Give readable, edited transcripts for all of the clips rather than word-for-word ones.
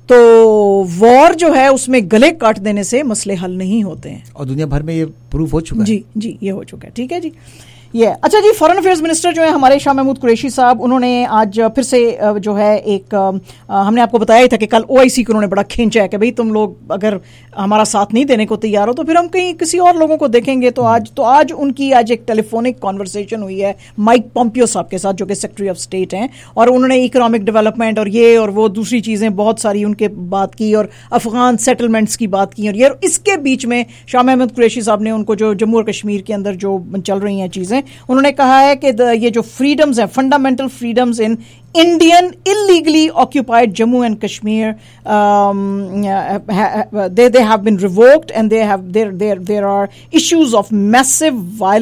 तो वॉर जो है उसमें गले काट देने से मसले हल नहीं होते हैं, और दुनिया भर में ये प्रूफ हो चुका है। जी ये हो चुका है। ठीक है जी, ये अच्छा जी। फॉरेन अफेयर्स मिनिस्टर जो है हमारे शाह महमूद कुरैशी साहब, उन्होंने आज फिर से जो है एक हमने आपको बताया ही था कि कल ओआईसी को उन्होंने बड़ा खींचा है कि भाई तुम लोग अगर हमारा साथ नहीं देने को तैयार हो तो फिर हम कहीं किसी और लोगों को देखेंगे। तो आज उनकी आज एक टेलीफोनिक कॉन्वर्सेशन हुई है माइक पॉम्पियो साहब के साथ, जो कि सेक्रेटरी ऑफ स्टेट हैं, और उन्होंने इकोनॉमिक डेवलपमेंट और ये और वो दूसरी चीजें बहुत सारी उनके बात की, और अफगान सेटलमेंट्स की बात की, और ये इसके बीच में शाह महमूद कुरैशी साहब ने उनको जो जम्मू और कश्मीर के अंदर जो चल रही हैं चीजें, उन्होंने कहा है कि ये जो फ्रीडम्स हैं, fundamental freedoms in Indian illegally occupied Jammu and Kashmir, they have been revoked and there are issues of massive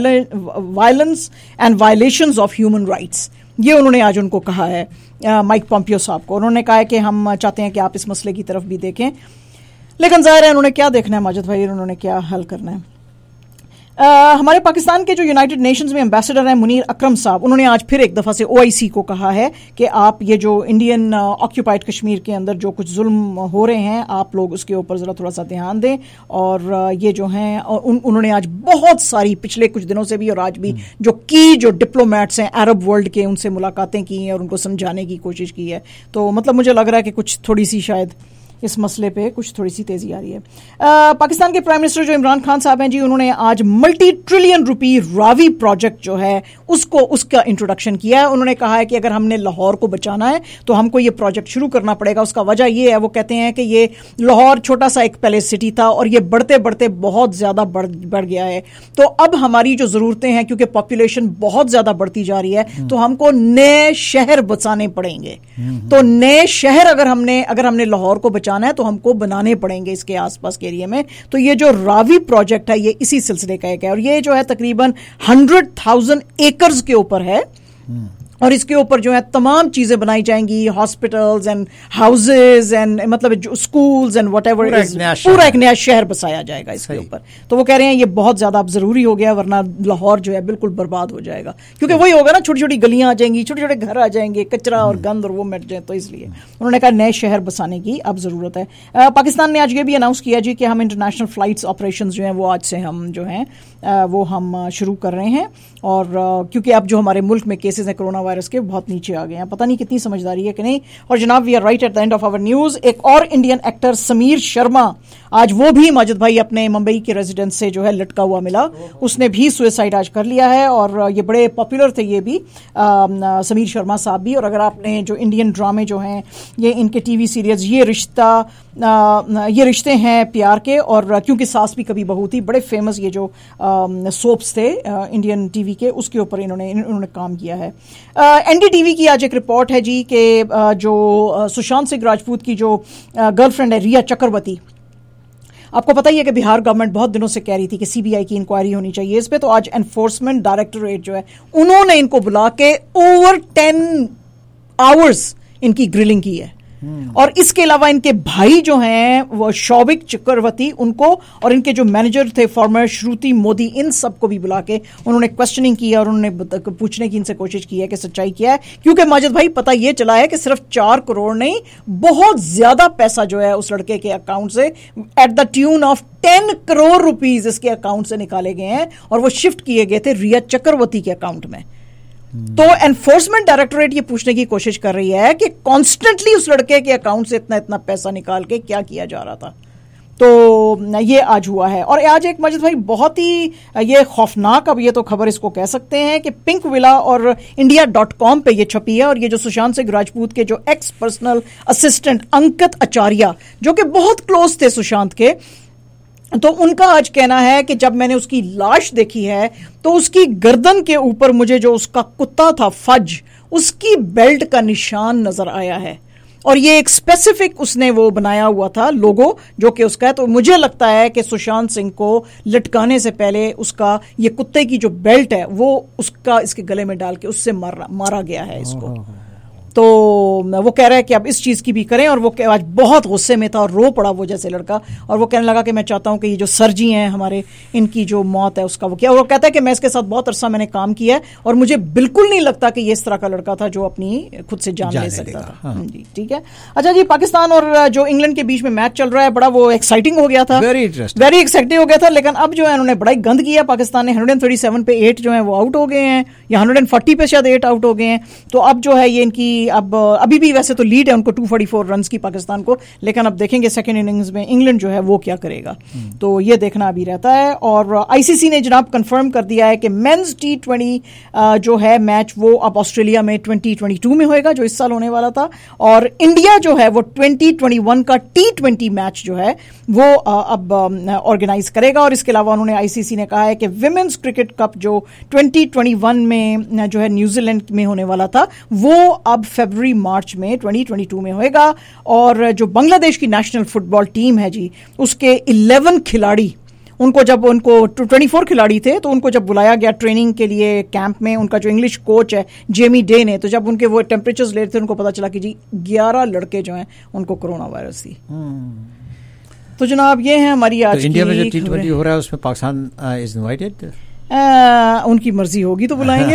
violence and violations of human rights. ये उन्होंने आज उनको कहा है माइक पॉम्पियो साहब को। उन्होंने कहा है कि हम चाहते हैं कि आप इस मसले की तरफ भी देखें, लेकिन जाहिर है उन्होंने क्या देखना है माजिद भाई, उन्होंने क्या हल करना है। हमारे पाकिस्तान के जो यूनाइटेड नेशंस में एम्बेसडर हैं मुनीर अकरम साहब, उन्होंने आज फिर एक दफ़ा से ओआईसी को कहा है कि आप ये जो इंडियन ऑक्यूपाइड कश्मीर के अंदर जो कुछ जुल्म हो रहे हैं, आप लोग उसके ऊपर ज़रा थोड़ा सा ध्यान दें। और ये जो हैं, उन्होंने आज बहुत सारी पिछले कुछ दिनों से भी और आज भी जो डिप्लोमेट्स हैं अरब वर्ल्ड के, उनसे मुलाकातें की हैं और उनको समझाने की कोशिश की है। तो मतलब मुझे लग रहा है कि कुछ थोड़ी सी शायद इस मसले पे कुछ थोड़ी सी तेजी आ रही है। पाकिस्तान के प्राइम मिनिस्टर जो इमरान खान साहब हैं जी, उन्होंने आज multi trillion rupee Ravi project जो है उसका इंट्रोडक्शन किया है। उन्होंने कहा है कि अगर हमने लाहौर को बचाना है तो हमको ये प्रोजेक्ट शुरू करना पड़ेगा। उसका वजह ये है, वो कहते हैं कि ये लाहौर छोटा सा एक पैलेस सिटी था और ये बढ़ते बढ़ते बहुत ज्यादा बढ़ गया है। तो अब हमारी जो जरूरतें हैं, क्योंकि पॉपुलेशन बहुत ज्यादा बढ़ती जा रही है, तो हमको नए शहर बचाने पड़ेंगे। तो नए शहर अगर हमने लाहौर को बचाना है तो हमको बनाने पड़ेंगे इसके आसपास के एरिया में। तो ये जो रावी प्रोजेक्ट है ये इसी सिलसिले का एक है, और ये जो है तकरीबन 100,000 एकर्स के ऊपर है, और इसके ऊपर जो है तमाम चीजें बनाई जाएंगी, हॉस्पिटल्स एंड हाउसेज एंड मतलब स्कूल्स एंड व्हाटएवर, पूरा एक नया शहर बसाया जाएगा इसके ऊपर। तो वो कह रहे हैं ये बहुत ज्यादा अब जरूरी हो गया, वरना लाहौर जो है बिल्कुल बर्बाद हो जाएगा। क्योंकि वही होगा ना, छोटी छोटी गलियां आ जाएंगी, छोटे छोटे घर आ जाएंगे, कचरा और गंद और वो मिट जाए। तो इसलिए उन्होंने कहा नए शहर बसाने की अब जरूरत है। पाकिस्तान ने आज ये भी अनाउंस किया जी कि हम इंटरनेशनल फ्लाइट्स ऑपरेशन जो है वो आज से हम जो है वो हम शुरू कर रहे हैं। और क्योंकि अब जो हमारे मुल्क में केसेस हैं कोरोना वायरस के बहुत नीचे आ गए हैं, पता नहीं कितनी समझदारी है कि नहीं। और जनाब, we are right at the end of our news. एक और इंडियन एक्टर समीर शर्मा, आज वो भी माजिद भाई अपने मुंबई के रेजिडेंस से जो है लटका हुआ मिला, उसने भी सुसाइड आज कर लिया है। और ये बड़े पॉपुलर थे ये भी समीर शर्मा साहब भी। और अगर आपने जो इंडियन ड्रामे जो हैं, ये इनके टीवी सीरियल्स, ये रिश्ते हैं प्यार के, और क्योंकि सास भी कभी बहू थी, बड़े फेमस ये जो सोप्स थे इंडियन टीवी के, उसके ऊपर इन्होंने काम किया है। एनडीटीवी की आज एक रिपोर्ट है जी कि जो सुशांत सिंह राजपूत की जो गर्लफ्रेंड है रिया चक्रवर्ती, आपको पता ही है कि बिहार गवर्नमेंट बहुत दिनों से कह रही थी कि सीबीआई की इंक्वायरी होनी चाहिए इस पे। तो आज एनफोर्समेंट डायरेक्टोरेट जो है, उन्होंने इनको बुला के ओवर 10 आवर्स इनकी ग्रिलिंग की है। और इसके अलावा इनके भाई जो हैं वो शौविक चक्रवर्ती, उनको और इनके जो मैनेजर थे फॉर्मर श्रुति मोदी, इन सबको भी बुला के उन्होंने क्वेश्चनिंग की और उन्होंने पूछने की इनसे कोशिश की है कि सच्चाई क्या है। क्योंकि माजिद भाई पता ये चला है कि सिर्फ 4 करोड़ नहीं, बहुत ज्यादा पैसा जो है उस लड़के के अकाउंट से at the tune of 10 crore rupees इसके अकाउंट से निकाले गए हैं और वो शिफ्ट किए गए थे रिया चक्रवर्ती के अकाउंट में। तो एनफोर्समेंट डायरेक्टोरेट ये पूछने की कोशिश कर रही है कि कॉन्स्टेंटली उस लड़के के अकाउंट से इतना इतना पैसा निकाल के क्या किया जा रहा था। तो ये आज हुआ है। और आज एक माजिद भाई बहुत ही ये खौफनाक, अब ये तो खबर इसको कह सकते हैं कि पिंक विला और India.com पे ये छपी है। और ये जो सुशांत सिंह राजपूत के जो ex personal assistant Ankit Acharya, जो कि बहुत क्लोज थे सुशांत के, तो उनका आज कहना है कि जब मैंने उसकी लाश देखी है तो उसकी गर्दन के ऊपर मुझे जो उसका कुत्ता था फज, उसकी बेल्ट का निशान नजर आया है। और ये एक स्पेसिफिक उसने वो बनाया हुआ था लोगो जो कि उसका है। तो मुझे लगता है कि सुशांत सिंह को लटकाने से पहले उसका ये कुत्ते की जो बेल्ट है वो उसका इसके गले में डाल के उससे मारा गया है इसको। तो वो कह रहा है कि अब इस चीज़ की भी करें, और वो आज बहुत गुस्से में था और रो पड़ा वो जैसे लड़का, और वो कहने लगा कि मैं चाहता हूं कि ये जो सर जी हैं हमारे, इनकी जो मौत है उसका वो किया। और वो कहता है कि मैं इसके साथ बहुत अरसा मैंने काम किया है और मुझे बिल्कुल नहीं लगता कि ये इस तरह का लड़का था जो अपनी खुद से जान ले सकता था। हाँ। जी ठीक है। अच्छा जी, पाकिस्तान और जो इंग्लैंड के बीच में मैच चल रहा है, बड़ा वो एक्साइटिंग हो गया था, वेरी एक्साइटिंग हो गया था, लेकिन अब जो है उन्होंने बड़ा ही गंद किया। पाकिस्तान ने 137 पे 8 जो है वो आउट हो गए हैं, या 140 पे शायद 8 आउट हो गए हैं। तो अब जो है ये इनकी अभी भी वैसे तो लीड है उनको 244 रन की पाकिस्तान को, लेकिन अब देखेंगे सेकंड इनिंग्स में इंग्लैंड जो है वो क्या करेगा, तो ये देखना अभी रहता है। और आईसीसी ने जनाब कंफर्म कर दिया है कि मेंस T20 जो है मैच वो अब ऑस्ट्रेलिया में 2022 में होएगा, जो इस साल होने वाला था, और इंडिया जो है वो 2021 का T20 मैच जो है वो अब ऑर्गेनाइज करेगा। और इसके अलावा उन्होंने आईसीसी ने कहा है कि विमेंस क्रिकेट कप जो 2021 में जो है न्यूजीलैंड में होने वाला था वो अब फरवरी मार्च में 2022 में होएगा। और जो बांग्लादेश की नेशनल फुटबॉल टीम है जी, उसके 11 खिलाड़ी, उनको 24 खिलाड़ी थे, तो उनको जब बुलाया गया ट्रेनिंग के लिए कैंप में, उनका जो इंग्लिश कोच है जेमी डे ने, तो जब उनके वो टेम्परेचर्स ले रहे थे उनको पता चला कि जी 11 लड़के जो हैं उनको कोरोना वायरस थी। तो जनाब ये है हमारी आज की इंडिया में जो T20 हो रहा है उसमें पाकिस्तान इज इनवाइटेड। उनकी मर्जी होगी तो बुलाएंगे।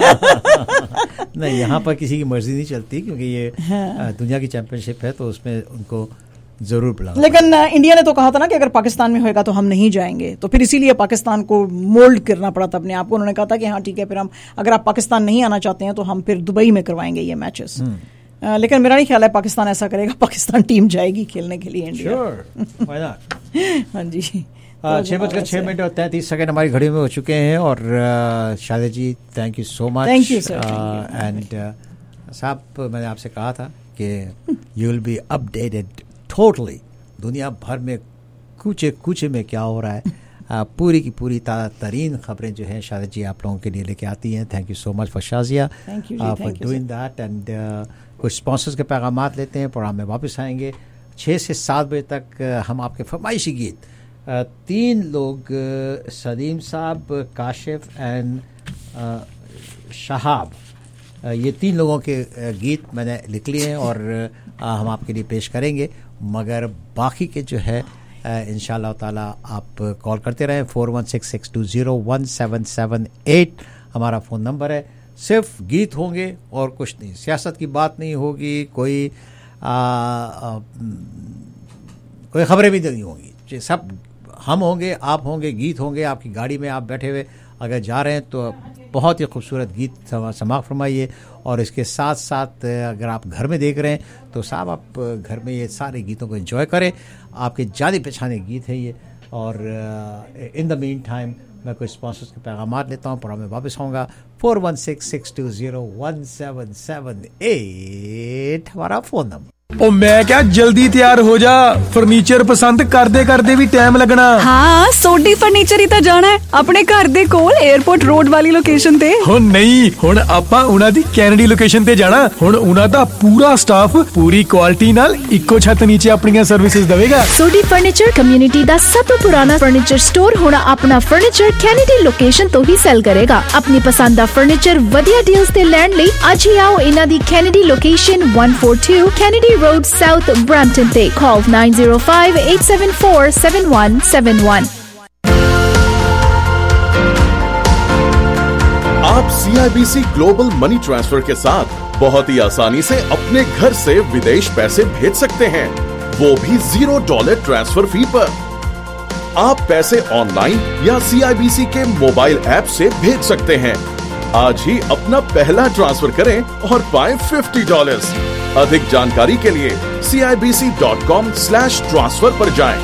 नहीं, यहाँ पर किसी की मर्जी नहीं चलती, क्योंकि ये दुनिया की चैंपियनशिप है, तो उसमें उनको जरूर बुलाना। लेकिन इंडिया ने तो कहा था ना कि अगर पाकिस्तान में होएगा तो हम नहीं जाएंगे, तो फिर इसीलिए पाकिस्तान को मोल्ड करना पड़ा था अपने आप को। उन्होंने कहा था कि हाँ ठीक है, फिर हम, अगर आप पाकिस्तान नहीं आना चाहते हैं तो हम फिर दुबई में करवाएंगे ये मैचेस। लेकिन मेरा नहीं ख्याल है पाकिस्तान ऐसा करेगा, पाकिस्तान टीम जाएगी खेलने के लिए इंडिया। हाँ जी। 6:06 और 33 सेकंड हमारी घड़ी में हो चुके हैं। और शादिया जी, thank you so much. Thank you sir. And साहब, मैंने आपसे कहा था कि you will be updated totally, दुनिया भर में कूचे कूचे में क्या हो रहा है, पूरी की पूरी ताज़ा तरीन खबरें जो हैं शादिया जी आप लोगों के लिए लेके आती हैं। Thank you so much for Shazia, for doing that. And कुछ स्पॉन्सर्स के पैगामात लेते हैं, प्रोग्राम में वापस आएंगे। 6 से 7 बजे तक हम आपके फरमाइशी गीत, 3 लोग, सलीम साहब, काशिफ एंड शहाब, ये 3 लोगों के गीत मैंने लिख लिए हैं और हम आपके लिए पेश करेंगे। मगर बाकी के जो है इंशाअल्लाह ताला आप कॉल करते रहें। 4166201778 हमारा फ़ोन नंबर है। सिर्फ गीत होंगे और कुछ नहीं, सियासत की बात नहीं होगी, कोई खबरें भी नहीं होंगी, सब हम होंगे, आप होंगे, गीत होंगे। आपकी गाड़ी में आप बैठे हुए अगर जा रहे हैं तो बहुत ही खूबसूरत गीत समाअत फरमाइए। और इसके साथ साथ अगर आप घर में देख रहे हैं तो साहब आप घर में ये सारे गीतों को एंजॉय करें, आपके जाने पहचाने गीत हैं ये। और इन द मीन टाइम मैं कुछ स्पॉन्सर्स के पैगामात लेता हूँ, प्रोग्राम में वापस आऊँगा। 4166201778 हमारा फ़ोन नंबर। ओ मैं क्या, जल्दी तैयार हो जा, फर्नीचर पसंद करदे भी टाइम लगना। हाँ, सोडी फर्नीचर ही तो जाना है अपने घर दे कोल एयरपोर्ट रोड वाली लोकेशन ते। हो नहीं, हुण आपां उना दी कैनेडी लोकेशन ते जाना। हुण उना दा पूरा स्टाफ पूरी क्वालिटी नाल इक्को छत नीचे अपनी सर्विसेज देवेगा। सोडी फर्नीचर कम्युनिटी दा सब तो पुराना फर्नीचर स्टोर हुण अपना फर्नीचर कैनेडी लोकेशन तो ही सेल करेगा। अपनी पसंद दा फर्नीचर वधिया डील्स ते लैंड लई अज ही आओ इना दी Kennedy location 142 Kennedy Road South Brampton ते। कॉल 9058747171। आप CIBC ग्लोबल मनी ट्रांसफर के साथ बहुत ही आसानी से अपने घर से विदेश पैसे भेज सकते हैं, वो भी $0 ट्रांसफर फी पर। आप पैसे ऑनलाइन या CIBC के मोबाइल ऐप से भेज सकते हैं। आज ही अपना पहला ट्रांसफर करें और पाएं $50। अधिक जानकारी के लिए CIBC.com/transfer पर जाएं।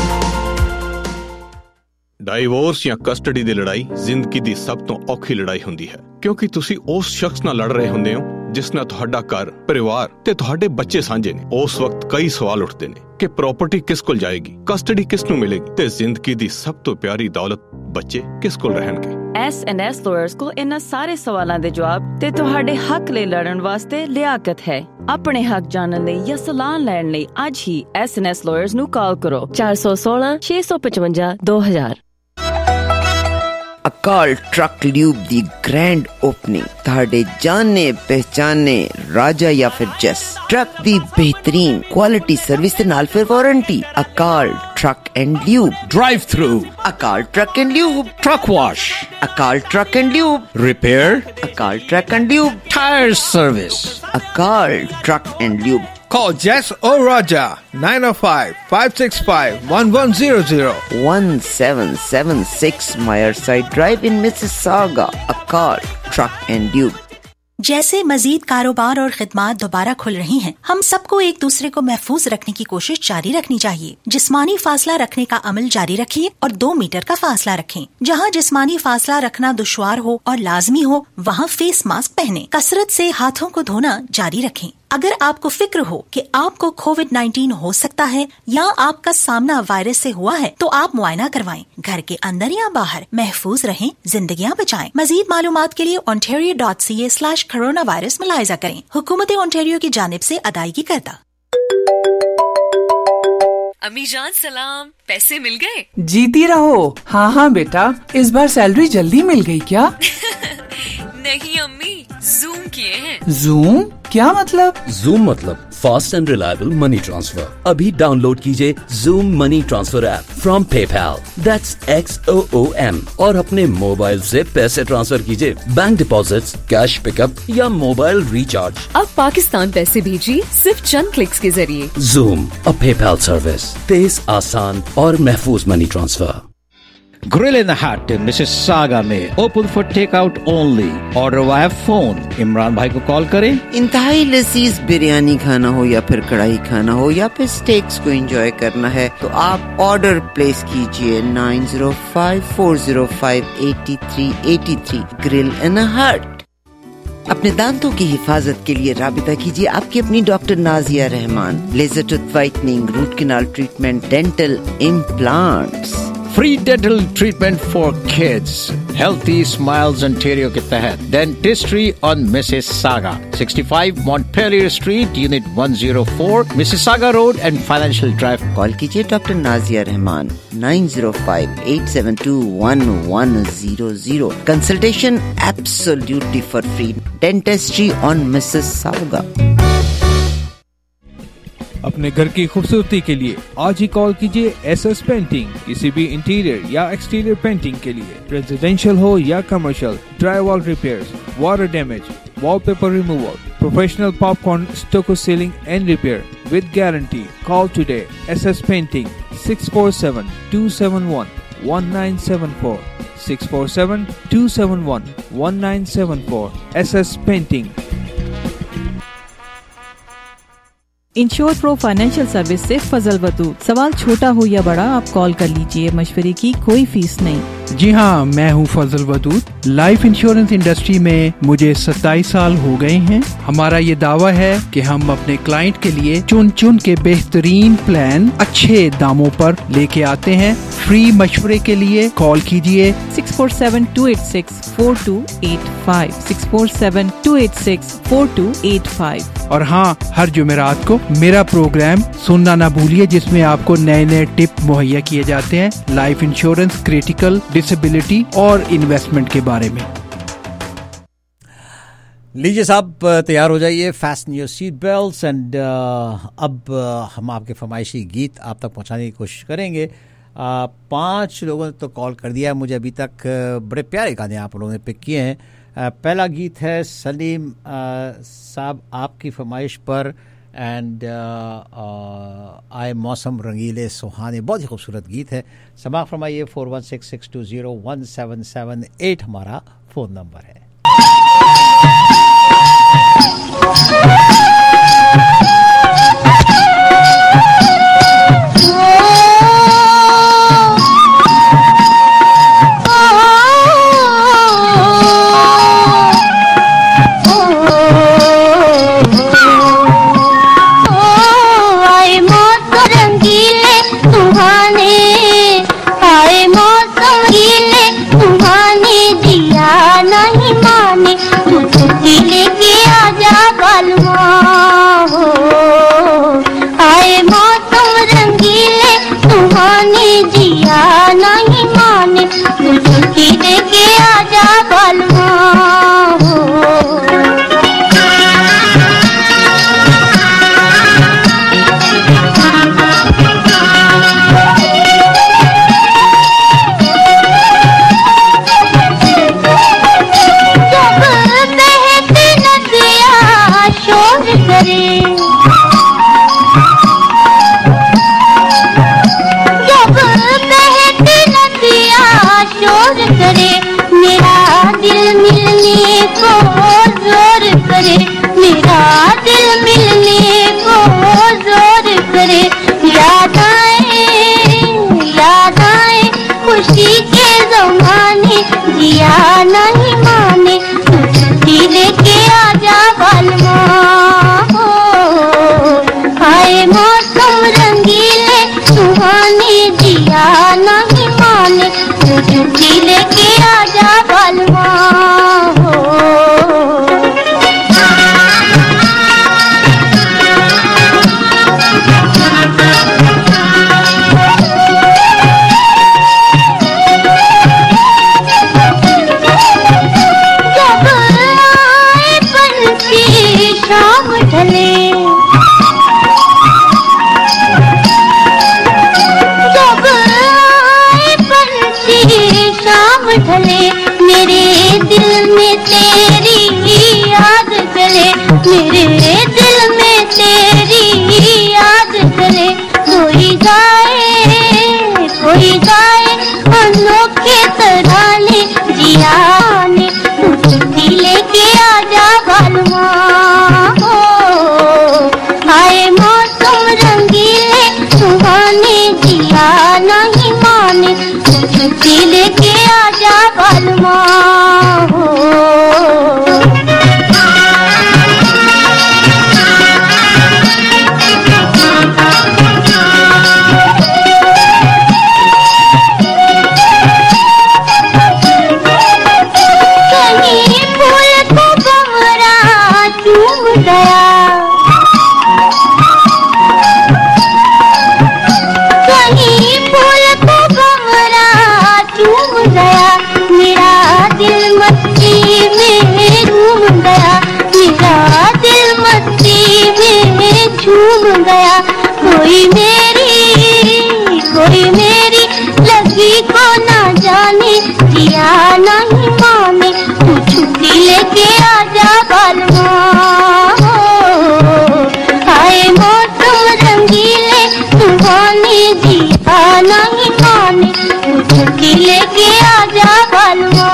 डाइवोर्स या कस्टडी ਦੀ ਲੜਾਈ ਜ਼ਿੰਦਗੀ ਦੀ ਸਭ ਤੋਂ ਔਖੀ ਲੜਾਈ ਹੁੰਦੀ ਹੈ, ਕਿਉਂਕਿ ਤੁਸੀਂ ਉਸ ਸ਼ਖਸ ਨਾਲ ਲੜ ਰਹੇ ਹੁੰਦੇ ਹੋ ਜਿਸ ਨਾਲ ਤੁਹਾਡਾ ਘਰ, ਪਰਿਵਾਰ ਤੇ ਤੁਹਾਡੇ ਬੱਚੇ ਸਾਂਝੇ ਨੇ। ਉਸ ਵਕਤ ਕਈ ਸਵਾਲ ਉੱਠਦੇ ਨੇ ਕਿ ਪ੍ਰਾਪਰਟੀ ਕਿਸ ਕੋਲ ਜਾਏਗੀ, ਕਸਟਡੀ ਕਿਸ ਨੂੰ ਮਿਲੇਗੀ ਤੇ ਜ਼ਿੰਦਗੀ ਦੀ ਸਭ ਤੋਂ ਪਿਆਰੀ ਦੌਲਤ ਬੱਚੇ ਕਿਸ ਕੋਲ ਰਹਿਣਗੇ। S&S ਲਾਇਰਸ ਕੋਲ ਇਹਨਾਂ ਸਾਰੇ ਸਵਾਲਾਂ ਦੇ ਜਵਾਬ ਤੇ ਤੁਹਾਡੇ ਹੱਕ ਲਈ ਲੜਨ ਵਾਸਤੇ ਲਿਆਕਤ ਹੈ। ਆਪਣੇ ਹੱਕ ਜਾਣਨ ਲਈ ਜਾਂ ਸਲਾਹ ਲੈਣ ਲਈ ਅੱਜ ਹੀ S&S ਲਾਇਰਸ ਨੂੰ ਕਾਲ ਕਰੋ 416 655 2000। अकाल ट्रक ल्यूब दी ग्रैंड ओपनिंग ताड़े जाने पहचाने राजा या फिर जस ट्रक दी बेहतरीन क्वालिटी सर्विस दे नाल फिर warranty Akal truck and lube drive through Akal truck and lube truck wash Akal truck and lube repair Akal truck and lube tyre service Akal truck and lube Call Jess or Raja 905-565-1100 1776 Meyerside Drive in Mississauga. Akal Truck and Lube. जैसे मजीद कारोबार और खिदमात दोबारा खुल रही हैं, हम सबको एक दूसरे को महफूज रखने की कोशिश जारी रखनी चाहिए। जिस्मानी फासला रखने का अमल जारी रखिए और 2 मीटर का फासला रखें। जहां जिस्मानी फासला रखना दुश्वार हो और लाजमी हो, वहां फेस मास्क पहने। कसरत से हाथों को धोना जारी रखें। अगर आपको फिक्र हो कि आपको कोविड-19 हो सकता है या आपका सामना वायरस से हुआ है, तो आप मुआयना करवाएं। घर के अंदर या बाहर महफूज रहें, जिंदगियां बचाएं। मजीद मालूमात के लिए ontario.ca/coronavirus मुलाहिजा करें। हुकूमत ओंटारियो की जानिब से अदायगी करता। अम्मी जान सलाम, पैसे मिल गए? जीती रहो। हाँ हाँ बेटा, इस बार सैलरी जल्दी मिल गई क्या? नहीं अम्मी, जूम किए हैं। जूम क्या मतलब? जूम मतलब fast and reliable money transfer. अभी डाउनलोड कीजिए Xoom money transfer app from PayPal, that's XOOM, और अपने मोबाइल से पैसे ट्रांसफर कीजिए। बैंक डिपॉजिट्स, कैश पिकअप या मोबाइल रिचार्ज। अब पाकिस्तान पैसे भेजिए सिर्फ चंद क्लिक्स के जरिए। जूम, अ पेपैल सर्विस, तेज, आसान और महफूज money transfer. Grill in the Hut in Mississauga में open for takeout only. Order via phone. Imran भाई को कॉल करें। इंतहाई लजीज बिरयानी खाना हो या फिर कढ़ाई खाना हो या फिर स्टेक्स को एंजॉय करना है, तो आप ऑर्डर प्लेस कीजिए 9054058383। Grill in the Hut। अपने दांतों की हिफाजत के लिए राबिता कीजिए आपकी अपनी doctor Nazia Rehman. Laser tooth whitening, root canal treatment, dental implants, Free dental treatment for kids. Healthy Smiles Ontario के तहत Dentistry on Mississauga, 65 Montpelier Street, Unit 104, Mississauga Road and Financial Drive. Call कीजिए doctor Nazia Rehman 905-872-1100. Consultation absolutely for free. Dentistry on Mississauga. अपने घर की खूबसूरती के लिए आज ही कॉल कीजिए SS पेंटिंग। किसी भी इंटीरियर या एक्सटीरियर पेंटिंग के लिए, रेजिडेंशियल हो या commercial, drywall repairs, water damage, wallpaper removal, professional popcorn, stucco ceiling and repair with guarantee. Call today SS painting 647-271-1974 647-271-1974 SS painting. Insure pro financial service से फजल वदूद। सवाल छोटा हो या बड़ा, आप कॉल कर लीजिए। मशवरे की कोई फीस नहीं। जी हाँ, मैं हूँ Fazal Wadood. Life insurance industry में मुझे 27 साल हो गए हैं। हमारा ये दावा है कि हम अपने क्लाइंट के लिए चुन चुन के बेहतरीन प्लान अच्छे दामों पर लेके आते हैं। फ्री मशवरे के लिए कॉल कीजिए 647-286-4285 647-286-4285। और हाँ, हर जुमेरात को मेरा प्रोग्राम सुनना ना भूलिए, जिसमें आपको नए नए टिप मुहैया किए जाते हैं लाइफ इंश्योरेंस, क्रिटिकल, डिसेबिलिटी और इन्वेस्टमेंट के बारे में। लीजिए साहब, तैयार हो जाइए, fasten your seat belts and अब हम आपके फरमाइशी गीत आप तक पहुंचाने की कोशिश करेंगे। 5 लोगों ने तो कॉल कर दिया है मुझे अभी तक। बड़े प्यारे गाने आप लोगों ने पिक किए हैं। पहला गीत है सलीम साहब आपकी फरमाइश पर, एंड आए मौसम रंगीले सुहाने, बहुत ही खूबसूरत गीत है। समाअत फरमाइए। 4166201778 हमारा फ़ोन नंबर है। लेके आजा बालुआ जोर करे, याद आए खुशी के ज़माने, जिया नहीं माने, छुट्टी लेके आजा बालमा, आए मौसम रंगीले सुहाने, जिया नहीं माने, छुट्टी लेके आजा बालमा। मेरे दिल में तेरी याद चले, मेरे दिल में तेरी याद चले, कोई गाए अनोखे तराने, जिया ने छुट्टी लेके आजा बालमा, आए मौसम रंगीले सुहाने, जिया नहीं माने, छुट्टी लेके आजा बालमा। कहीं फूल को भंवरा चूम गया, कहीं फूल को भंवरा चूम गया, मेरा दिल मस्ती में झूम गया, मेरा दिल मस्ती में झूम गया, कोई मेरी लगी को ना जाने, जिया नहीं माने, तू छुट्टी लेके आजा बालमा, आए मौसम रंगीले सुहाने, जिया नहीं माने, तू छुट्टी लेके आजा बालमा।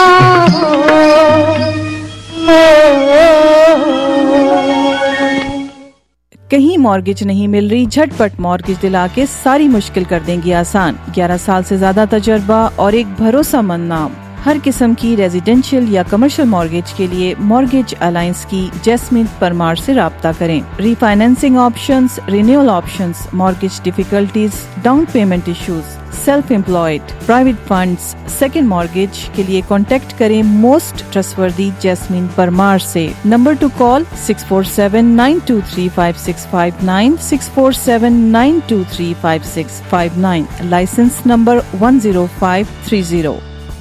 कहीं मॉर्गेज नहीं मिल रही, झटपट मॉर्गेज दिला के सारी मुश्किल कर देंगी आसान। 11 साल से ज्यादा तजर्बा और एक भरोसेमंद नाम। हर किस्म की रेजिडेंशियल या कमर्शियल मॉर्गेज के लिए मॉर्गेज अलायंस की जैस्मिन परमार से राब्ता करें। Refinancing options, renewal options, mortgage difficulties, down payment issues, self employed, private funds, second mortgage के लिए कांटेक्ट करें मोस्ट ट्रस्टवर्दी जैस्मिन परमार से। Number to call 647-923-5659, 647-923-5659, licence number 10530।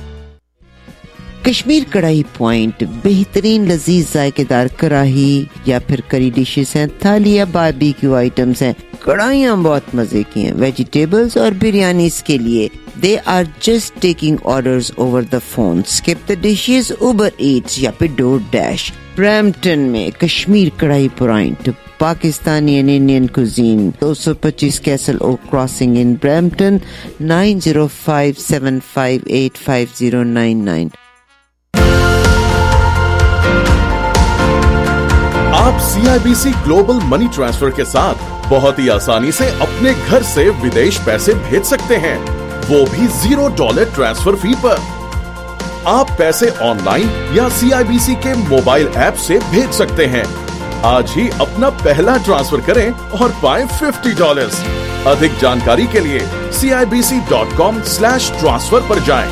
Kashmir Kadhai point बेहतरीन लजीज जायकेदार कढ़ाई या फिर करी डिशेस हैं, थाली या बारबेक्यू आइटम्स हैं, कढ़ाइयाँ बहुत मजे की हैं, वेजिटेबल्स और बिरयानीज के लिए they are just taking orders over the phone. Skip the Dishes, Uber Eats या फिर डोर डैश। ब्रैम्पटन में Kashmir Kadhai point, Pakistani and Indian cuisine, 225 Castle Oak crossing in Brampton, 9057585099। आप CIBC ग्लोबल मनी ट्रांसफर के साथ बहुत ही आसानी से अपने घर से विदेश पैसे भेज सकते हैं, वो भी $0 ट्रांसफर फी पर। आप पैसे ऑनलाइन या CIBC के मोबाइल ऐप से भेज सकते हैं। आज ही अपना पहला ट्रांसफर करें और पाएं $50। अधिक जानकारी के लिए CIBC.com/transfer पर जाएं।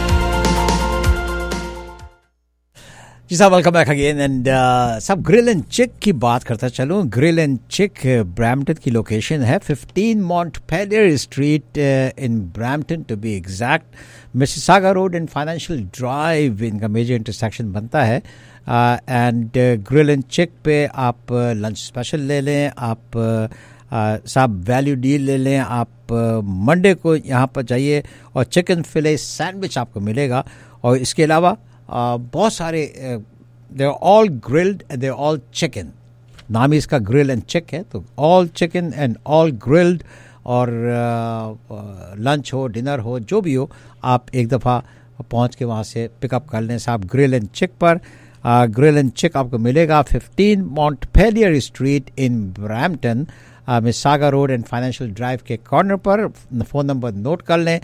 जी साहब, वेलकम बैक अगेन। एंड सब ग्रिल एंड चिक की बात करता चलूँ। ग्रिल एंड चिक ब्रैम्पटन की लोकेशन है 15 Montpelier Street in Brampton to be exact. Mississauga Road and Financial Drive इनका मेजर इंटरसेक्शन बनता है। एंड ग्रिल एंड चिक पे आप लंच स्पेशल ले लें, आप साहब वैल्यू डील ले लें, आप मंडे को यहाँ पर जाइए और चिकन फिले सैंडविच आपको मिलेगा। और इसके अलावा बहुत सारे they are all grilled, they are all chicken. नाम ही इसका ग्रिल एंड चिक है, तो all chicken and all grilled. और लंच हो, डिनर हो, जो भी हो, आप एक दफ़ा पहुंच के वहाँ से पिकअप कर लें साहब ग्रिल एंड चिक पर। ग्रिल एंड चिक आपको मिलेगा 15 Montpelier Street in Brampton. Mississauga Road and Financial Drive के कॉर्नर पर। फ़ोन नंबर नोट कर लें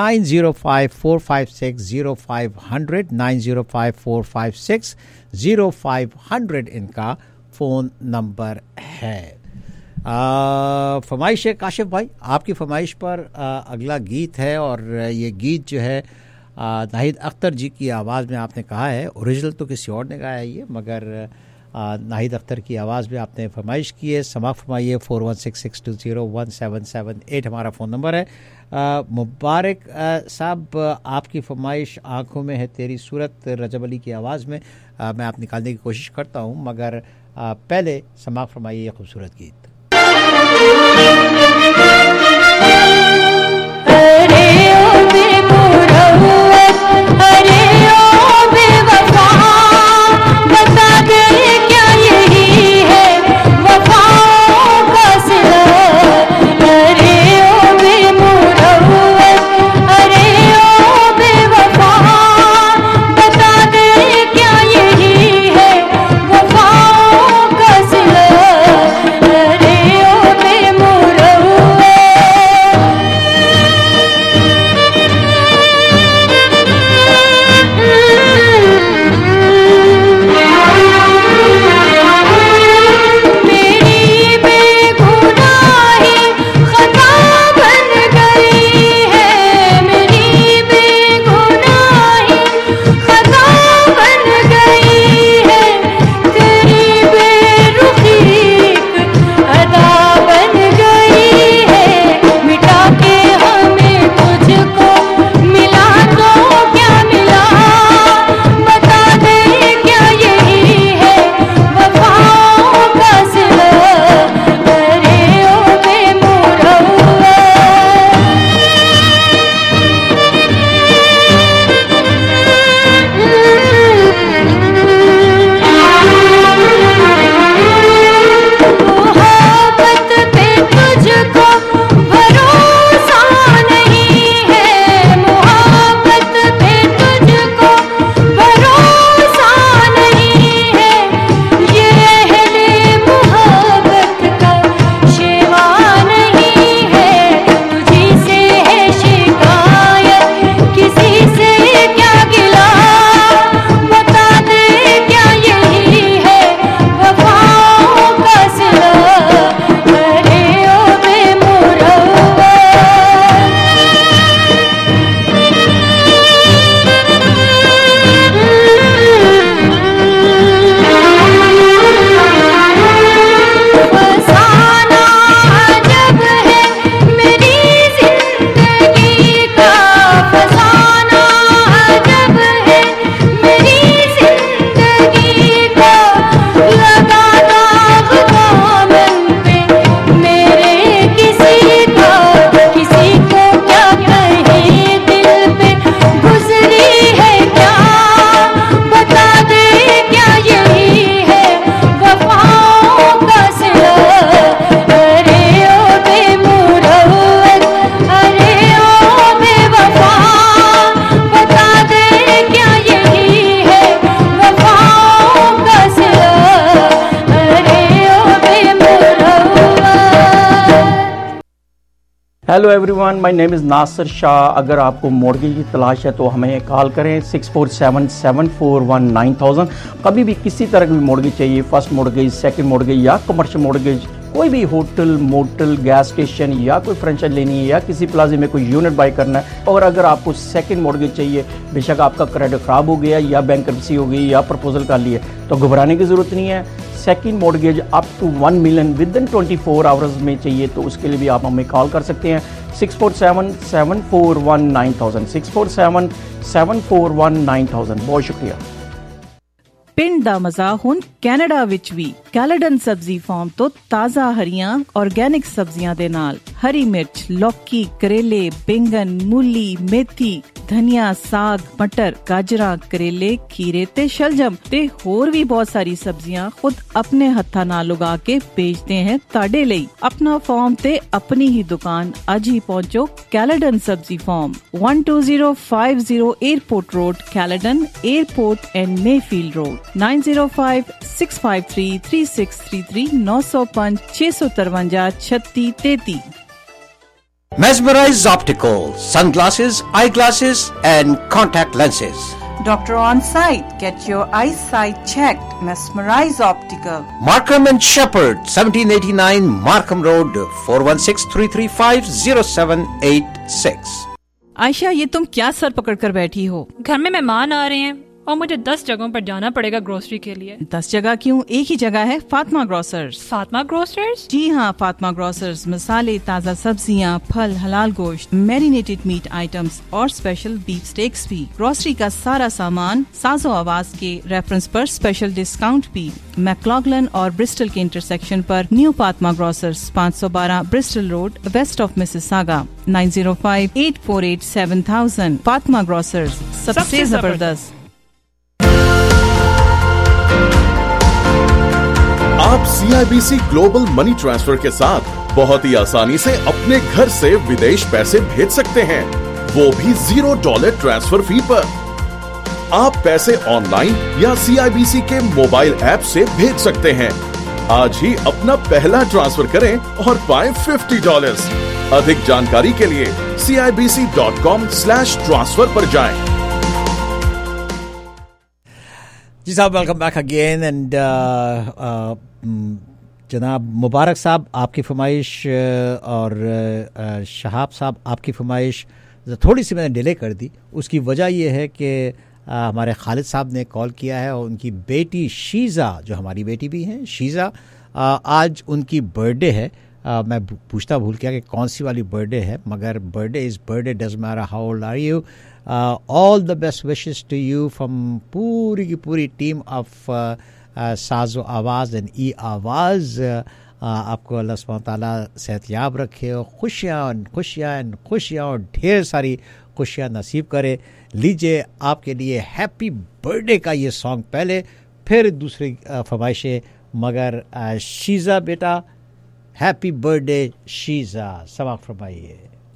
9054560500, 9054560500 इनका फ़ोन नंबर है। फरमाइश है काशिफ भाई, आपकी फरमाइश पर अगला गीत है और ये गीत जो है नाहिद अख्तर जी की आवाज़ में आपने कहा है, ओरिजिनल तो किसी और ने गाया है ये, मगर नाहिद अख्तर की आवाज़ में आपने फरमाइश की है। समाप्त फरमाइए 4166201778 हमारा फ़ोन नंबर है। मुबारक साहब, आपकी फरमाइश आँखों में है तेरी सूरत रजब अली की आवाज़ में मैं आप निकालने की कोशिश करता हूँ, मगर पहले समाप्त फरमाइए ये खूबसूरत गीत। अरे ओ बेमुरव्वत, अरे ओ बेवफा, बता दे क्या यही है वफाओं का सिला। अरे ओ बेमुरव्वत, अरे ओ बेवफा, बता दे क्या यही है वफाओं का सिला। अरे ओ बेमुरव्वत, hello everyone, my name is Nasir Shah. अगर आपको मॉर्गेज की तलाश है तो हमें कॉल करें 6477419000। कभी भी किसी तरह की मॉर्गेज चाहिए, फर्स्ट मॉर्गेज, सेकंड मॉर्गेज या कमर्शियल मॉर्गेज, कोई भी होटल, मोटल, गैस स्टेशन या कोई फ्रेंचाइज लेनी है या किसी प्लाजे में कोई यूनिट बाय करना है, और अगर आपको सेकंड मॉर्गेज चाहिए, बेशक आपका क्रेडिट ख़राब हो गया या बैंकरप्सी हो गई या प्रपोजल कर लिए, तो घबराने की ज़रूरत नहीं है। Second mortgage up to 1 million within 24 hours में चाहिए तो उसके लिए भी आप हमें कॉल कर सकते हैं 6477419000, 6477419000। बहुत शुक्रिया। ਪਿੰਡ ਦਾ ਮਜ਼ਾ ਹੁਣ ਕੈਨੇਡਾ ਵਿੱਚ ਵੀ ਕੈਲੇਡਨ ਸਬਜ਼ੀ ਫਾਰਮ ਤੋਂ ਤਾਜ਼ਾ ਹਰੀਆਂ ਆਰਗੈਨਿਕ ਸਬਜ਼ੀਆਂ ਦੇ ਨਾਲ हरी मिर्च, लौकी, करेले, बैंगन, मूली, मेथी, धनिया, साग, मटर, गाजरा, करेले, खीरे ते शलजम ते होर भी बहुत सारी सब्जियां खुद अपने हत्था नाल उगा के बेचते हैं ताड़े ਲਈ। अपना फार्म ते अपनी ही दुकान आज ही पहुंचो Caledon Sabzi farm 12050 Airport Road, Caledon Airport and Mayfield Road, 9056533633 905 653 3633। Mesmerize Optical, sunglasses, eyeglasses and contact lenses. Doctor on site. Get your eyesight checked. Mesmerize Optical. Markham and Shepherd, 1789 Markham Road, 4163350786. Ayesha, ये तुम क्या sir पकड़ कर बैठी हो? घर में मेहमान आ रहे हैं और मुझे 10 जगहों पर जाना पड़ेगा ग्रोसरी के लिए। 10 जगह क्यों? एक ही जगह है, फातिमा ग्रोसर्स। फातिमा ग्रोसर्स? जी हाँ, फातिमा ग्रोसर्स मसाले, ताज़ा सब्जियाँ, फल, हलाल गोश्त, मैरिनेटेड मीट आइटम्स और स्पेशल बीफ स्टेक्स भी। ग्रोसरी का सारा सामान साजो आवाज के रेफरेंस पर स्पेशल डिस्काउंट भी। मैक्लॉगलन और ब्रिस्टल के इंटरसेक्शन पर new Fatima Grocers, 512 Bristol Road, west of Mississauga, 9058487000। Fatima Grocers, सबसे जबरदस्त। आप CIBC ग्लोबल मनी ट्रांसफर के साथ बहुत ही आसानी से अपने घर से विदेश पैसे भेज सकते हैं, वो भी $0 ट्रांसफर फी पर। आप पैसे ऑनलाइन या CIBC के मोबाइल ऐप से भेज सकते हैं। आज ही अपना पहला ट्रांसफर करें और पाएं $50। अधिक जानकारी के लिए CIBC.com/transfer पर जाएं। जी साहब, वेलकम बैक अगेन। एंड जनाब मुबारक साहब, आपकी फरमाइश और शहाब साहब आपकी फरमाइश थोड़ी सी मैंने डिले कर दी। उसकी वजह यह है कि हमारे खालिद साहब ने कॉल किया है और उनकी बेटी शीज़ा, जो हमारी बेटी भी हैं शीज़ा, आज उनकी बर्थडे है। मैं पूछता भूल गया कि कौन सी वाली बर्थडे है, मगर birthday is birthday, does matter how old are you. All the best wishes to you from पूरी की पूरी टीम ऑफ साजो आवाज़ एंड ई आवाज़। आपको अल्लाह सुब्हान ताला सेहतयाब रखे और खुशियाँ और ढेर सारी खुशियाँ नसीब करे। लीजिए आपके लिए हैप्पी बर्थडे का ये सॉन्ग पहले, फिर दूसरी फरमाइशें। मगर शीज़ा बेटा, हैप्पी बर्थडे शीज़ा, समाअत फरमाइए।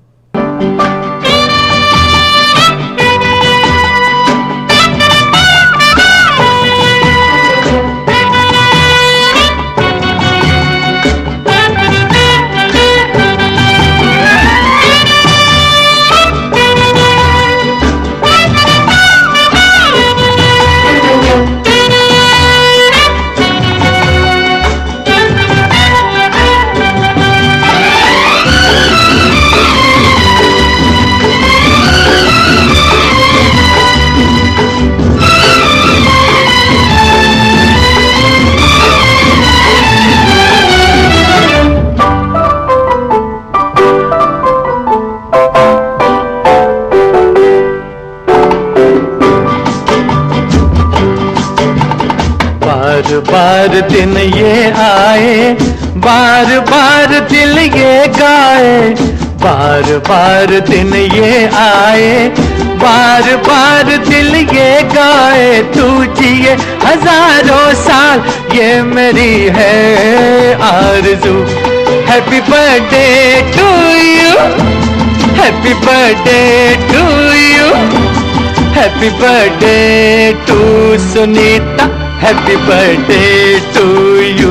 बार दिन ये आए, बार बार दिल ये गाए, बार बार दिन ये आए, बार बार दिल ये गाए। तू जिए हजारों साल, ये मेरी है आरज़ू। Happy birthday to you, happy birthday to you, happy birthday to Sunita, happy birthday to you.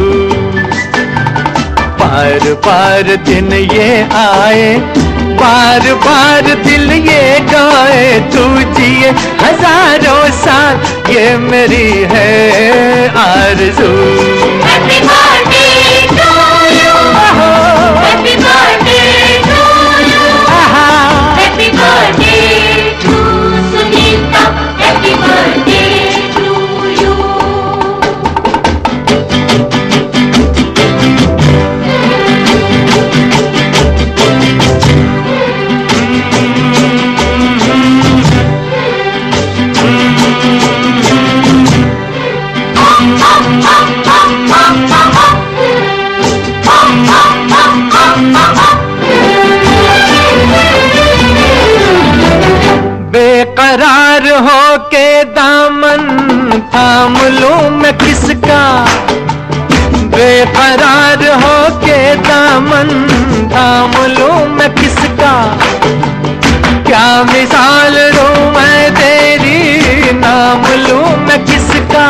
बार बार दिन ये आए, बार बार दिल ये गाए। तू जिए हजारों साल, ये मेरी है आरज़ू। Happy birthday to you, happy birthday to you, happy birthday to Sunita, happy birthday to you. के दामन थाम लूं मैं किसका, बेकरार हो के दामन थाम लूं मैं किसका, क्या मिसाल दूं मैं तेरी नाम लूं मैं किसका।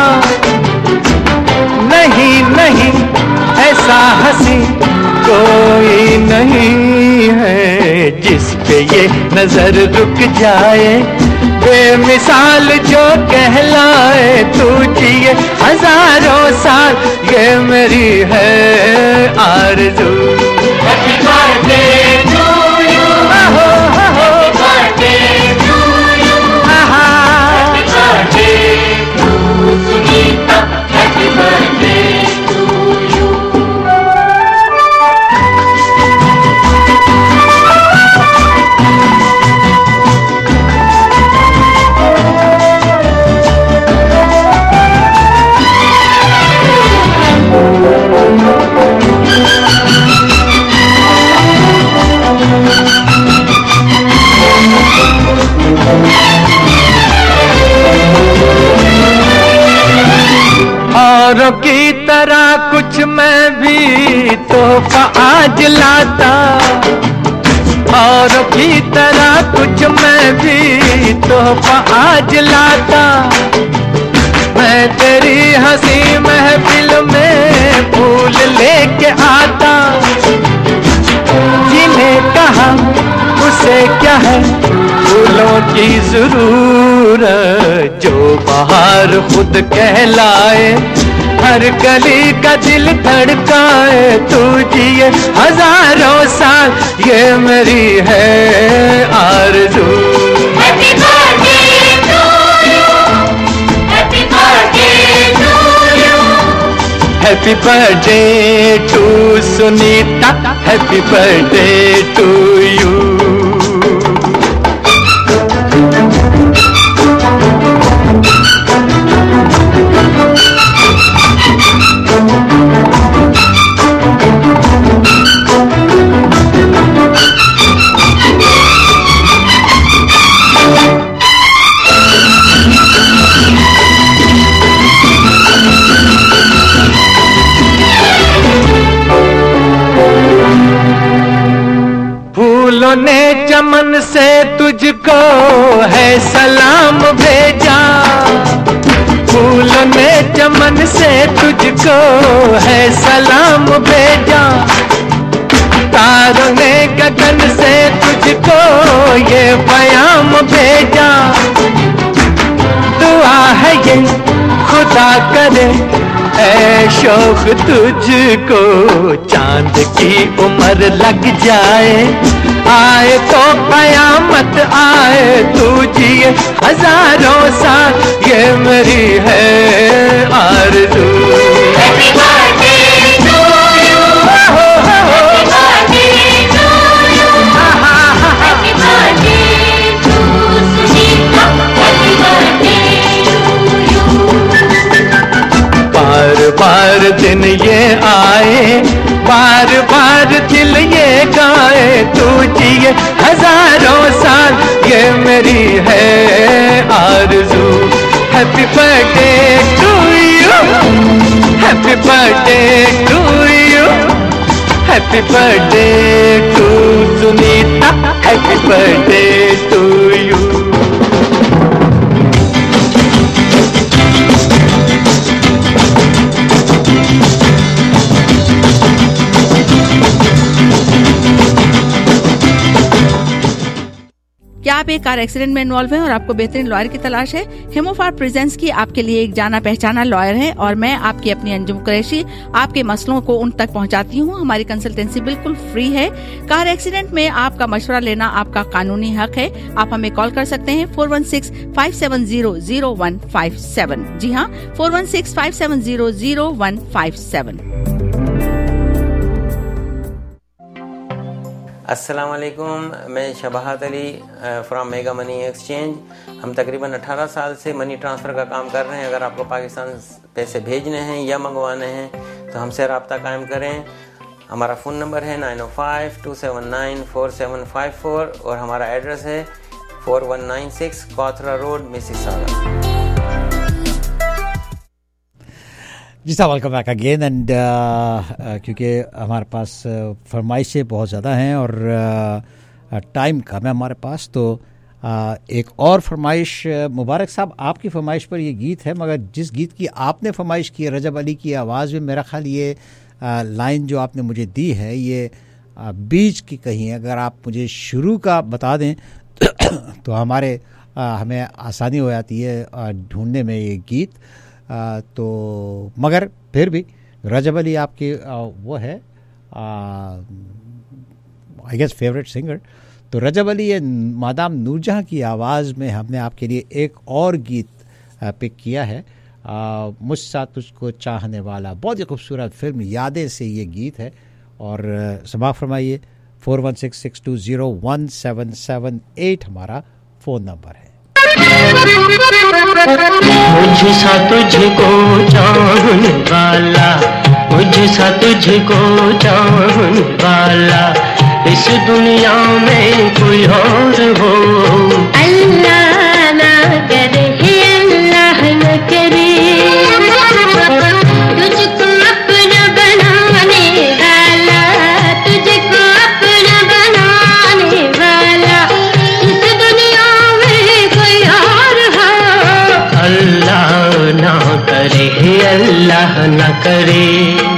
नहीं नहीं ऐसा हंसी कोई नहीं है जिस पे ये नजर रुक जाए, बेमिसाल जो कहलाए, तू जिए हजारों साल ये मेरी है आरज़ू। Happy birthday to you, happy birthday to you, happy birthday to Sunita, happy birthday to you। औरों की तरह कुछ मैं भी तोहफा आज लाता, औरों की तरह कुछ मैं भी तोहफा आज लाता, मैं तेरी हंसी महफिल में फूल लेके आता, जिन्हें कहा उसे क्या है फूलों की जरूरत, जो बाहर खुद कहलाए, हर गली का दिल धड़काए, तू जिए हजारों साल ये मेरी है आरज़ू। Happy birthday to you, happy birthday to you, happy birthday to Sunita, happy birthday to you। फूलों ने चमन से तुझको है सलाम भेजा, फूलों ने चमन से तुझको है सलाम भेजा, तारों ने गगन से तुझको ये पैगाम भेजा, दुआ है ये खुदा करे ऐ शौक तुझको चांद की उम्र लग जाए, आए तो कयामत आए, तू जिए हजारों साल ये मेरी है आरज़ू। Happy birthday to you, happy birthday to you, happy birthday to Sunita, happy birthday to you। बार बार दिन ये आए, बार बार दिल ये गाए, तू जिए हजारों साल ये मेरी है आरज़ू। Happy birthday to you, happy birthday to you, happy birthday to Sunita, happy birthday to you. क्या आप एक कार एक्सीडेंट में इन्वॉल्व हैं और आपको बेहतरीन लॉयर की तलाश है? हेमोफार प्रेजेंस की आपके लिए एक जाना पहचाना लॉयर है और मैं आपकी अपनी अंजुम कुरैशी आपके मसलों को उन तक पहुंचाती हूं। हमारी कंसल्टेंसी बिल्कुल फ्री है। कार एक्सीडेंट में आपका मशवरा लेना आपका कानूनी हक है। आप हमें कॉल कर सकते हैं 416-570-0157। जी हाँ, 416-570-0157। अस्सलाम वालेकुम, मैं Shabahat Ali from Mega Money Exchange. हम तकरीबन 18 साल से मनी ट्रांसफ़र का काम कर रहे हैं। अगर आपको पाकिस्तान पैसे भेजने हैं या मंगवाने हैं तो हमसे रब्ता कायम करें। हमारा फ़ोन नंबर है 905-279-4754 और हमारा एड्रेस है 4196 Kothra Road, Mississauga. जी साहब, वेलकम बैक अगेन। एंड क्योंकि हमारे पास फरमाइशें बहुत ज़्यादा हैं और टाइम कम है हमारे पास, तो एक और फरमाइश, मुबारक साहब आपकी फरमाइश पर ये गीत है, मगर जिस गीत की आपने फरमाइश की है रजब अली की आवाज़ में, मेरा ख्याल ये लाइन जो आपने मुझे दी है ये बीच की कहीं है। अगर आप मुझे शुरू का बता दें तो हमें आसानी हो जाती है ढूंढने में ये गीत। तो मगर फिर भी रजब अली आपकी वो है आई गेस फेवरेट सिंगर। तो रजब अली ये मादाम नूरजहां की आवाज़ में हमने आपके लिए एक और गीत पिक किया है, मुझसा तुझको चाहने वाला। बहुत ही खूबसूरत फिल्म यादें से ये गीत है। और समाप्त फरमाइए। 4166201778 हमारा फ़ोन नंबर है। मुझसा तुझको चाहने वाला, मुझसा तुझको चाहने वाला, इस दुनिया में कोई और हो। अल्लाह ना करे, अल्लाह न करे, तुझको अपना बनाने वाला, तुझको अपना बनाने वाला, इस दुनिया में कोई और हो। अल्लाह ना करे, अल्लाह न करे।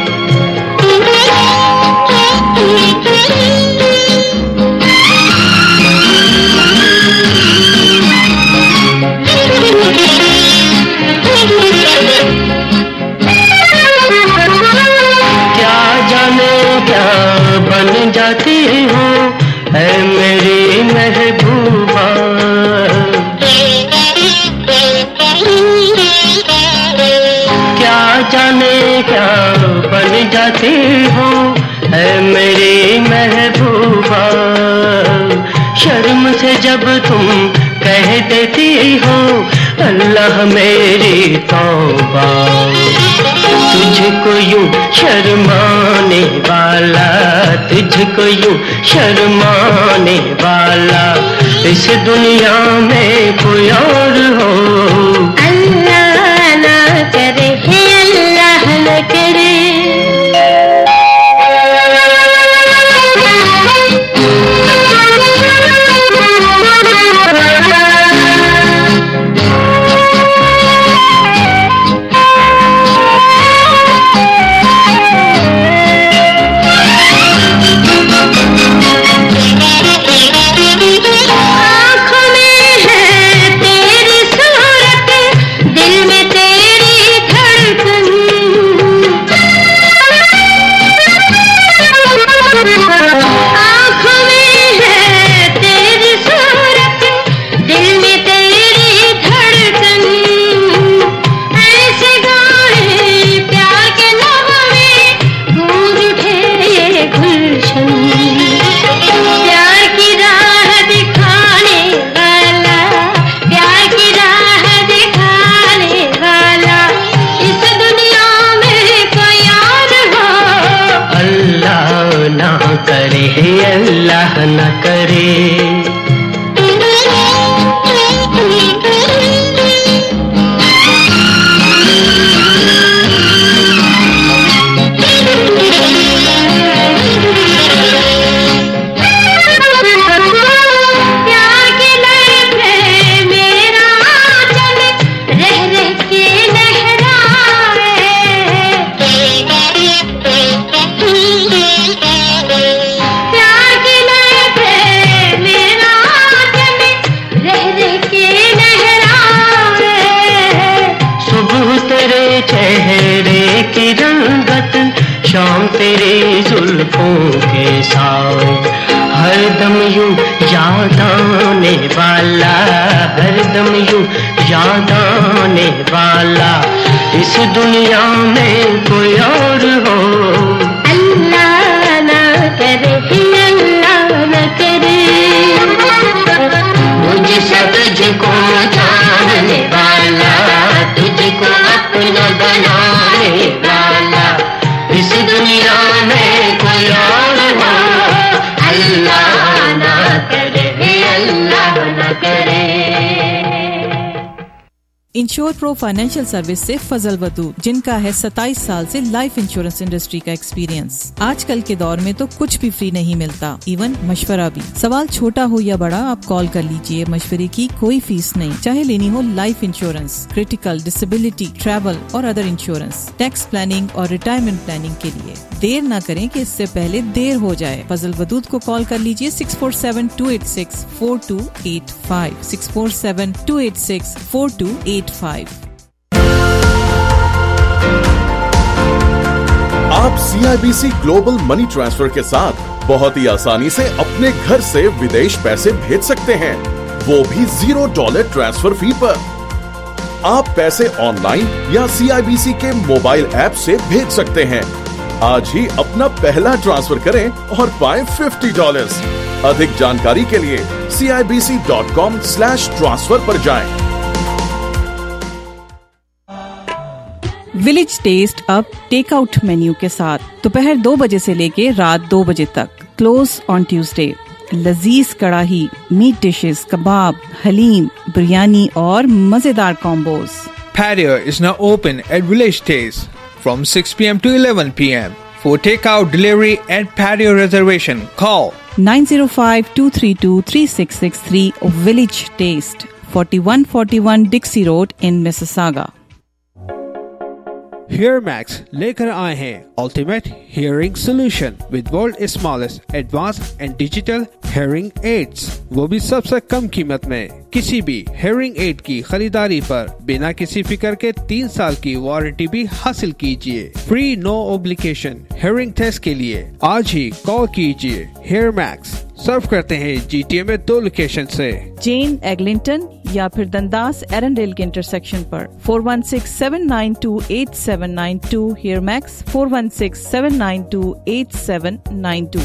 बन जाती हूँ है मेरी महबूबा, क्या जाने क्या बन जाती हूँ है मेरी महबूबा। शर्म से जब तुम कह देती हो अल्लाह मेरी तौबा, तुझको यूं शर्माने वाला, तुझको यूं शर्माने वाला, इस दुनिया में कोई और हो। अल्लाह ना करे, अल्लाह न करे। अल्लाह न करे। शाम तेरे जुल्फों के साथ हरदम यूं याद आने वाला, हरदम यूं याद आने वाला, इस दुनिया में कोई और हो। अल्लाह ना करे, अल्लाह न करे, मुझसे तुझको जानने वाला, तुझको अपना बनाने वाला, इस दुनिया में कोई और हो। अल्लाह ना करे, अल्लाह न करे। इंश्योर प्रो फाइनेंशियल सर्विस से फजल वदूद, जिनका है 27 साल से लाइफ इंश्योरेंस इंडस्ट्री का एक्सपीरियंस। आजकल के दौर में तो कुछ भी फ्री नहीं मिलता, इवन मशवरा भी। सवाल छोटा हो या बड़ा, आप कॉल कर लीजिए। मशवरे की कोई फीस नहीं, चाहे लेनी हो life insurance, critical, disability, travel और अदर इंश्योरेंस, टैक्स प्लानिंग और रिटायरमेंट प्लानिंग के लिए। देर न करें कि इससे पहले देर हो जाए। फजल वदूद को कॉल कर लीजिए 647-286-4285, 647-286-4285। आप CIBC ग्लोबल मनी ट्रांसफर के साथ बहुत ही आसानी से अपने घर से विदेश पैसे भेज सकते हैं, वो भी $0 ट्रांसफर फी पर। आप पैसे ऑनलाइन या CIBC के मोबाइल ऐप से भेज सकते हैं। आज ही अपना पहला ट्रांसफर करें और पाएं $50। अधिक जानकारी के लिए CIBC.com/transfer पर जाएं। विलेज टेस्ट अब टेक आउट मेन्यू के साथ दोपहर 2 बजे से लेके रात 2 बजे तक। Close on Tuesday. लजीज कड़ाही, मीट डिशेस, कबाब, हलीम, बिरयानी और मजेदार combos. Patio is now open at Village Taste from 6 p.m. to 11 p.m. For takeout, delivery and patio reservation, call 905-232-3663 or Village Taste, 4141 Dixie Road in Mississauga. HearMax लेकर आए हैं ultimate hearing solution with world smallest advance and digital hearing aids, वो भी सबसे कम कीमत में। किसी भी हियरिंग एड की खरीदारी पर बिना किसी फिक्र के 3 साल की वारंटी भी हासिल कीजिए। Free no obligation hearing test के लिए आज ही कॉल कीजिए। HearMax सर्व करते हैं GTA में 2 लोकेशन से, जेन एग्लिंटन या फिर दंदास एरनडेल के इंटरसेक्शन पर। 416-792-8792 HearMax, 416-792-8792।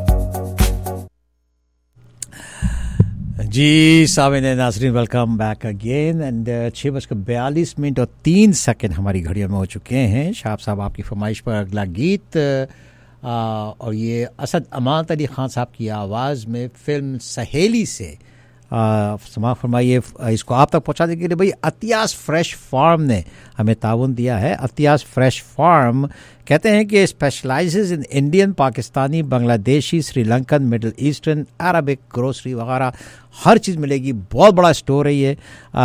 जी सामिन नाजरीन, वेलकम बैक अगेन। एंड 6:42 और 3 हमारी घड़ियों में हो चुके हैं। शाह साहब, आपकी फरमाइश पर अगला गीत और ये असद अमानत अली खान साहब की आवाज़ में फिल्म सहेली से समाप्त फरमाइए। इसको आप तक पहुंचाने के लिए भाई अतियास फ्रेश फार्म ने हमें ताउन दिया है। अतियास फ्रेश फार्म कहते हैं कि specialises in Indian, Pakistani, Bangladeshi, Sri Lankan, Middle Eastern, Arabic, grocery वगैरह हर चीज़ मिलेगी। बहुत बड़ा स्टोर है ये।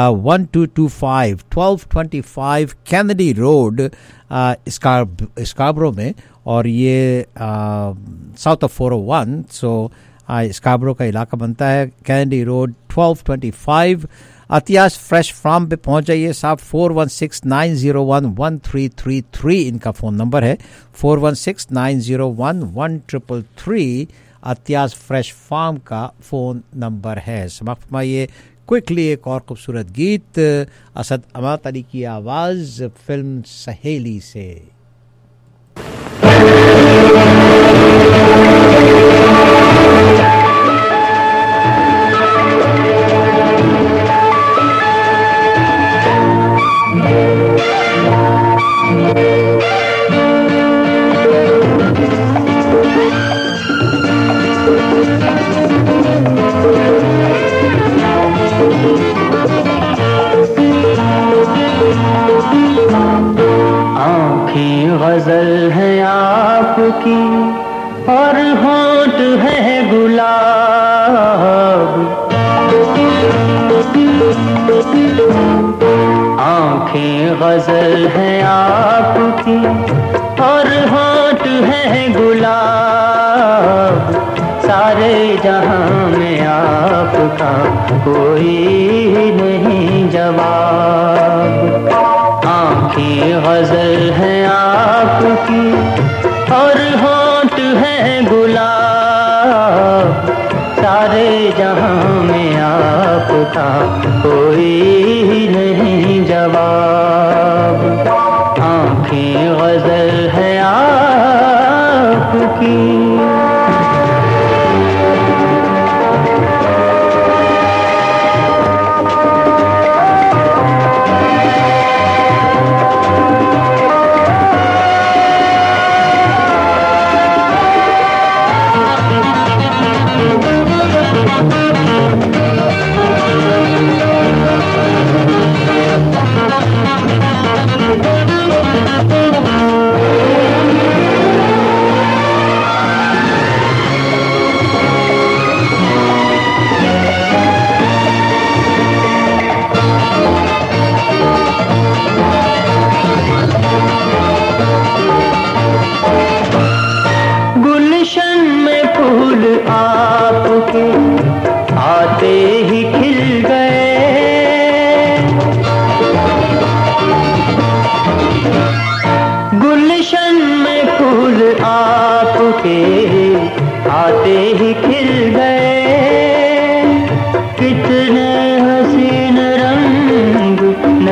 1225 कैनेडी रोड स्कार्बरो में, और ये साउथ ऑफ 401, सो स्कार्बरो का इलाका बनता है। Kennedy Road 1225 Atiya's Fresh Farm पे पहुंच जाइए साहब। 4169011333 इनका फ़ोन नंबर है। 4169011333 अतियास फ्रेश फार्म का फ़ोन नंबर है। समाप्त फरमाइए क्विकली एक और खूबसूरत गीत असद अमानत अली की आवाज़ फिल्म सहेली से। गजल है आपकी और होंठ है गुलाब, आंखें गजल है आपकी और होंठ है गुलाब, सारे जहां में आपका कोई नहीं जवाब। आंखें गजल है आपकी और होंठ है गुलाब, सारे जहां में आपका कोई नहीं जवाब। आंखें गजल है आपकी।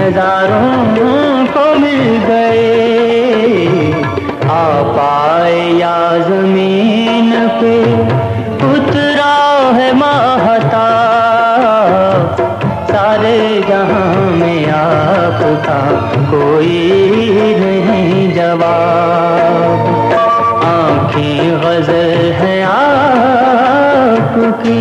हजारों को मिल गए। आप आए या जमीन पे उतरा है महताब, सारे जहां में आपका कोई नहीं जवाब। आँखें गजल है आपकी।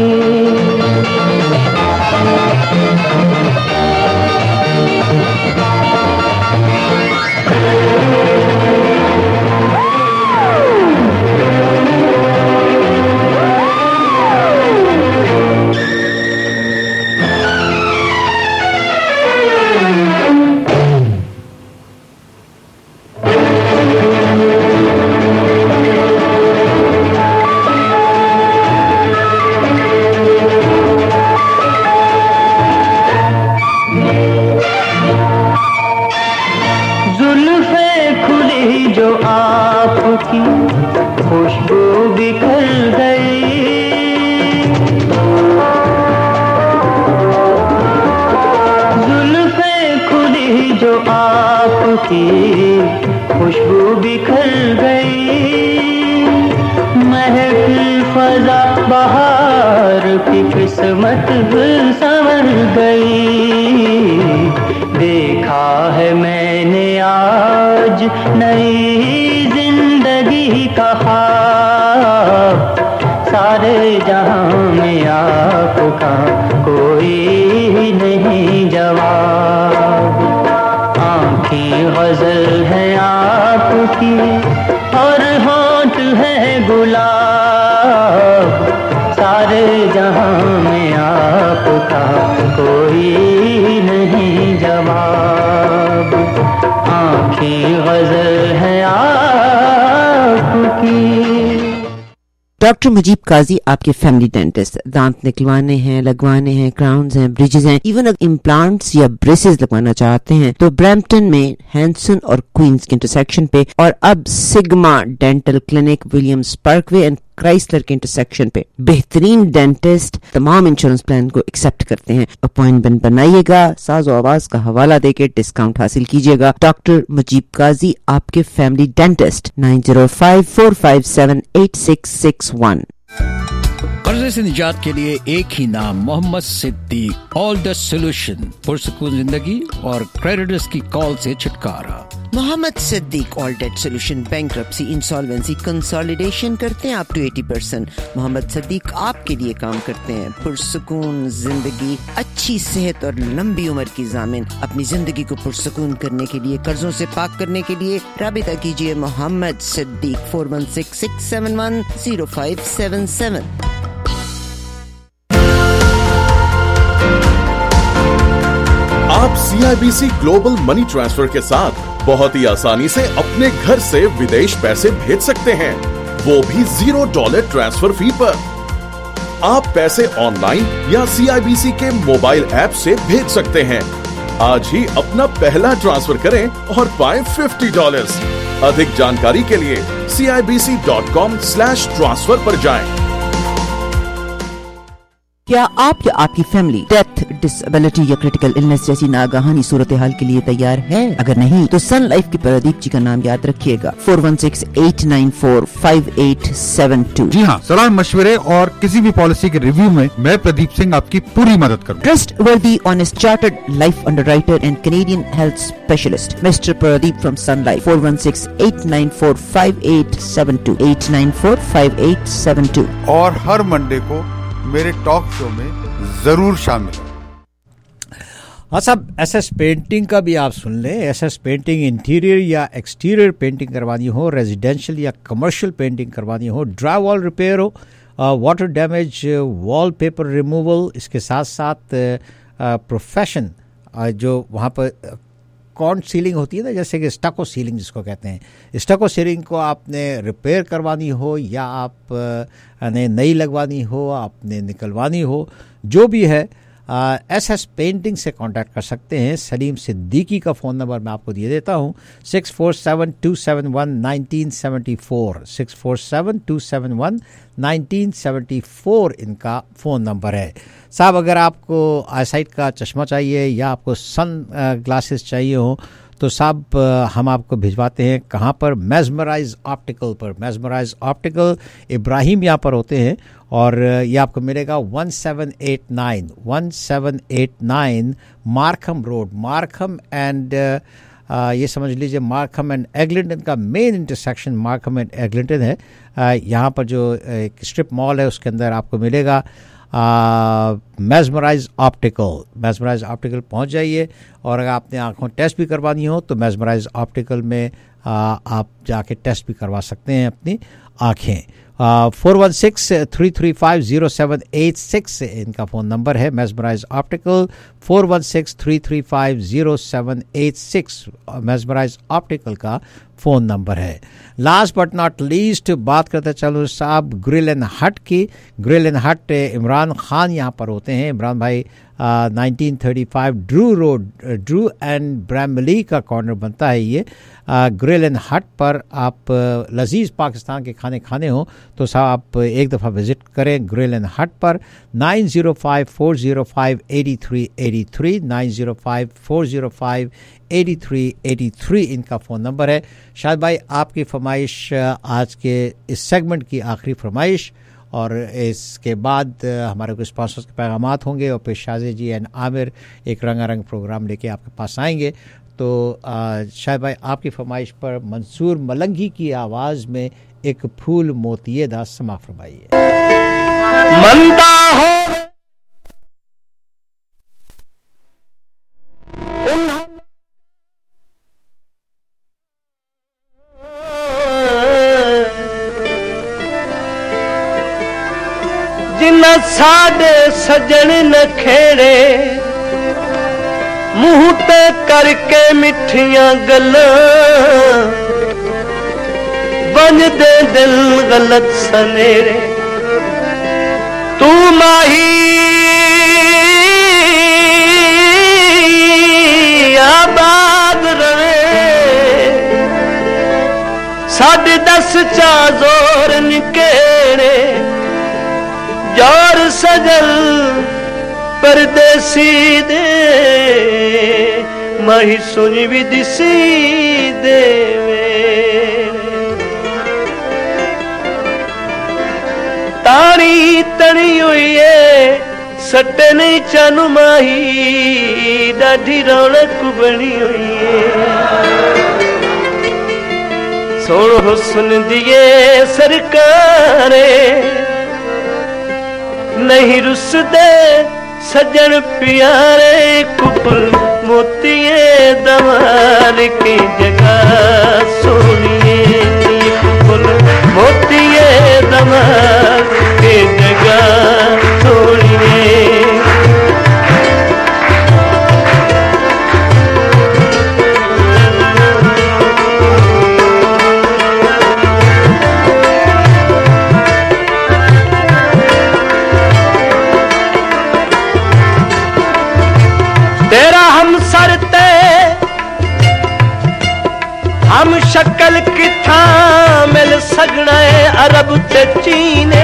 खुशबू बिखर गई, जुल्फे खुली जो आपकी खुशबू बिखर गई। महफिल फजा बहार की किस्मत संवर गई। देखा है मैंने आज नई जिंदगी का ख्वाब, सारे जहां में आपका कोई नहीं जवाब। आँखें गजल है आपकी और होंठ है गुलाब, सारे जहां में आपका कोई नहीं जवाब। आँखें गजल है आपकी। डॉक्टर मुजीब काजी आपके फैमिली डेंटिस्ट, दांत निकलवाने हैं, लगवाने हैं, क्राउन्स हैं, ब्रिजेस हैं, इवन अगर इम्प्लांट्स या ब्रेसेस लगवाना चाहते हैं तो ब्रैम्पटन में हैंसन और क्वींस के इंटरसेक्शन पे, और अब Sigma Dental Clinic Williams Parkway and Chrysler के इंटरसेक्शन पे बेहतरीन डेंटिस्ट तमाम इंश्योरेंस प्लान को एक्सेप्ट करते हैं। अपॉइंटमेंट बनाइएगा, साज़ो आवाज का हवाला देके डिस्काउंट हासिल कीजिएगा। डॉक्टर मुजीब काजी आपके फैमिली डेंटिस्ट, 9054578661। कर्जे से निजात के लिए एक ही नाम, Mohammad Siddique. All the solution, पुरसुकून जिंदगी और क्रेडिटर्स की कॉल से छुटकारा। Mohammad Siddique all debt solution, bankruptcy, insolvency, consolidation करते हैं अप टू 80%। मोहम्मद सिद्दीक आपके लिए काम करते हैं। पुरसुकून जिंदगी, अच्छी सेहत और लंबी उम्र की जामिन। अपनी जिंदगी को पुरसुकून करने के लिए, कर्जों से पाक करने के लिए राबिता कीजिए मोहम्मद सिद्दीक 4166710577। आप CIBC ग्लोबल मनी ट्रांसफर के साथ बहुत ही आसानी से अपने घर से विदेश पैसे भेज सकते हैं, वो भी $0 ट्रांसफर फी पर। आप पैसे ऑनलाइन या CIBC के मोबाइल ऐप से भेज सकते हैं। आज ही अपना पहला ट्रांसफर करें और पाएं $50। अधिक जानकारी के लिए CIBC.com/transfer पर जाएं। क्या आप या आपकी फैमिली डेथ, डिसेबिलिटी या क्रिटिकल इलनेस जैसी नागाहानी सूरत हाल के लिए तैयार है? अगर नहीं तो सन लाइफ के प्रदीप जी का नाम याद रखिएगा, 4168945872। जी हाँ, सलाह मशवरे और किसी भी पॉलिसी के रिव्यू में मैं प्रदीप सिंह आपकी पूरी मदद करूँगा। Trustworthy, honest, chartered life underwriter and Canadian health specialist mister Pradeep from Sun Life, 4168945872, 8945872। और हर मंडे को मेरे टॉक शो में जरूर शामिल। हाँ साहब, SS पेंटिंग का भी आप सुन लें। SS पेंटिंग इंटीरियर या एक्सटीरियर पेंटिंग करवानी हो, रेजिडेंशियल या कमर्शियल पेंटिंग करवानी हो, ड्राई वॉल रिपेयर हो, water damage, wallpaper removal, इसके साथ साथ प्रोफेशन जो वहाँ पर कॉर्न सीलिंग होती है ना, जैसे कि स्टको सीलिंग जिसको कहते हैं, स्टको सीलिंग को आपने रिपेयर करवानी हो या आप ने नई लगवानी हो, आपने निकलवानी हो, जो भी है SS पेंटिंग से कांटेक्ट कर सकते हैं। सलीम सिद्दीकी का फ़ोन नंबर मैं आपको दिए देता हूँ, 6472711974, 6472711974 इनका फ़ोन नंबर है। साहब, अगर आपको आईसाइट का चश्मा चाहिए या आपको सन ग्लासेस चाहिए हो तो साहब हम आपको भिजवाते हैं कहाँ पर? मेस्मराइज ऑप्टिकल पर। मेस्मराइज ऑप्टिकल इब्राहिम यहाँ पर होते हैं और ये आपको मिलेगा 1789 मार्कम रोड, मार्कम एंड ये समझ लीजिए मार्कम एंड एग्लिंटन का main intersection Markham and Eglinton है। यहाँ पर जो एक स्ट्रिप मॉल है उसके अंदर आपको मिलेगा मेस्मराइज ऑप्टिकल पहुंच जाइए। और अगर आपने आंखों टेस्ट भी करवानी हो तो मेस्मराइज ऑप्टिकल में आप जाके टेस्ट भी करवा सकते हैं अपनी आंखें। 416-335-0786 इनका फ़ोन नंबर है। मेस्मराइज ऑप्टिकल 416-335-0786 मेस्मराइज ऑप्टिकल का फ़ोन नंबर है। लास्ट बट नॉट लीस्ट बात करते चलो साहब ग्रिल एंड हट की। ग्रिल एंड हट इमरान खान यहाँ पर होते हैं। इमरान भाई 1935 Drew Road, Drew and Bramalea का कॉर्नर बनता है ये। ग्रिल एंड हट पर आप लजीज पाकिस्तान के खाने हो तो साहब आप एक दफ़ा विज़िट करें ग्रिल एंड हट पर। 9054058383 9054058383 इनका फ़ोन नंबर है। शायद भाई आपकी फरमाइश आज के इस सेगमेंट की आखिरी फरमाइश, और इसके बाद हमारे कुछ स्पॉन्सर्स के पैगामात होंगे और फिर शाज़े जी एंड आमिर एक रंगारंग प्रोग्राम लेके आपके पास आएंगे। तो शायद भाई आपकी फरमाइश पर मंसूर मलंगी की आवाज़ में एक फूल मोतिये दा समा फरमाइए। मंदा हो जिन्ना साडे सजन नखेड़े मुंह ते करके मिठियां गल्लां बन दे दिल गलत सनेरे। तू माही आबाद रवे साडे 10 चा जोर निकेड़े जोर सजल परदेसी दे माही सुनी भी दिसी देवे। तारी तड़ी हुई है सटे नहीं चानू माही डाढ़ी रौनक बनी हुई है। सोन हुस्न दिए सरकारे नहीं रुसदे सजन प्यारे कुपुल मोतिये दवार की जगह सोनिए कुपुल मोतिये दवार की जगह सोनिए। तेरा हम सरते हम शक्ल किथा मिल सगना है अरब ते चीने।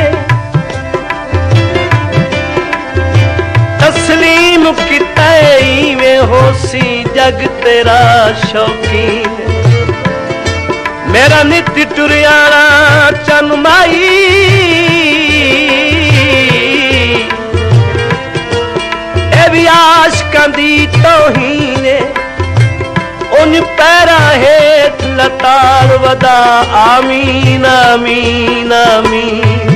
तस्लीम कितई में होसी जग तेरा शौकीन। मेरा नित टुरियाना चनमाई आशकां दी तौहीने उन पैरा हेठ लताड़ वदा आमीन आमीन आमीन।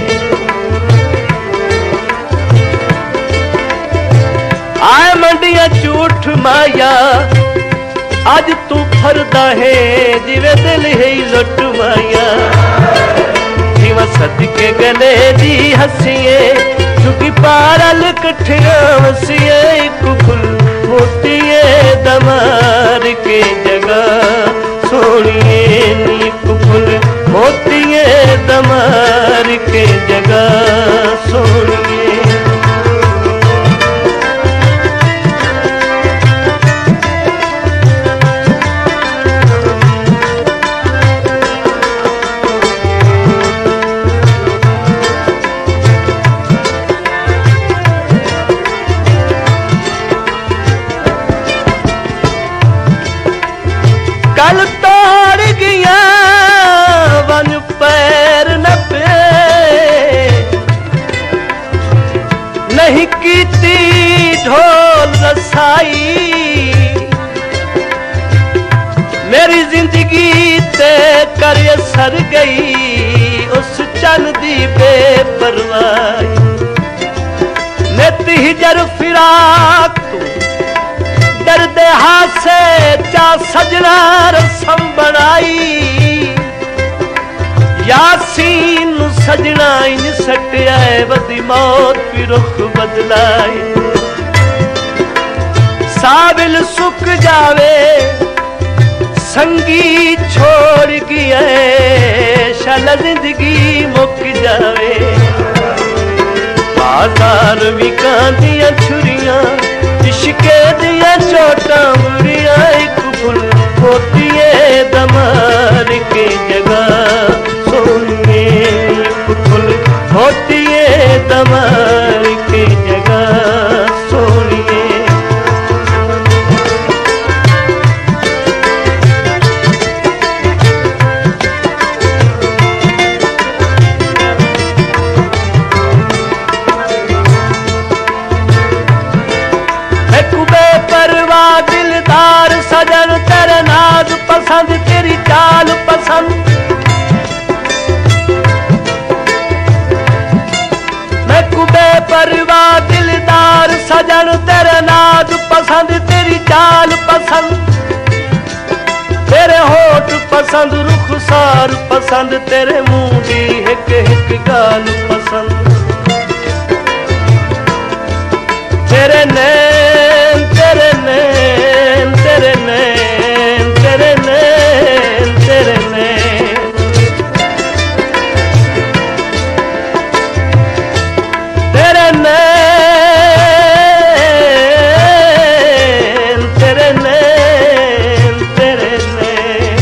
आए मंडिया झूठ माया अज तू फरदा है जिवे दिल है लुट माया। जीवा सदके गले दी हसीए झुकी पारल कठिया वसिए कुफुल मोतिये दमार के जगह सोनिए नी कुफुल मोतिये दमार के जगह सोनिए। नहीं कीती ढोल रसाई मेरी जिंदगी ते कर सर गई उस चन दी बेपरवाही नित हिजर फिराक तू दर्द हासे चा सजना रसम बनाई यासीन सजना इन सटिया बदी मौत भी रुख बदलाई साबिल सुख जावे संगी छोड़ गया शाल जिंदगी मुक जावे बाजार विकांदियां छुरियां इश्के दिया चोटा मुड़िया एक फुल होती है दमार के जगह सोनिए फुल होती है दमार के जगह सोनिए दिलदार सजन तेरे नाज पसंद तेरी चाल पसंद मैं कुबे परवा दिलदार सजन तेरे नाज पसंद तेरी चाल पसंद तेरे होठ पसंद रुखसार पसंद तेरे मुंह दी हिक हिक गाल पसंद तेरे नैन तेरे नैन तेरे नैन तेरे नैन तेरे नैन तेरे नैन तेरे नैन तेरे नैन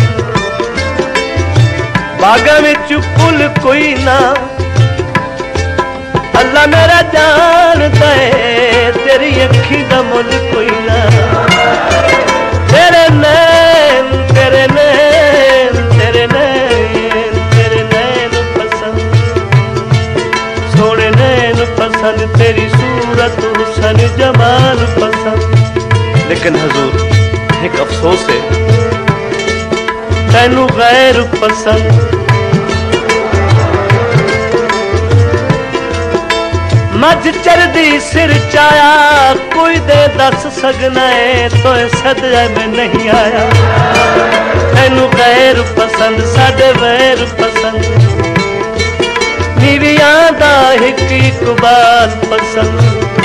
बागा विच फुल कोई ना अल्लाह मेरा जानता है तेरी अखी दा मुल कोई ना तेरे नैन तेरे नैन तेरे नैन तेरे नैन पसंद सोने नैन पसंद तेरी सूरत हुस्न जमाल पसंद लेकिन हुजूर एक अफसोस है तैनू गैर पसंद मज चरदी सिर चाया कोई दे दस सकना है तो सदया में नहीं आया तैनू गैर पसंद साडे वैर पसंद नीवियां दा हिक इकबाल पसंद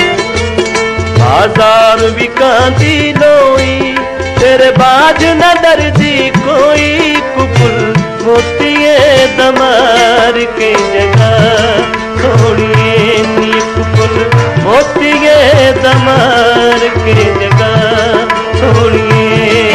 बाजार विकांदी लोई तेरे बाज न दर्दी कोई कुकुल मोतिये दमार के जगह थोड़िए कुकुल मोतिये दमार के जगह थोड़िए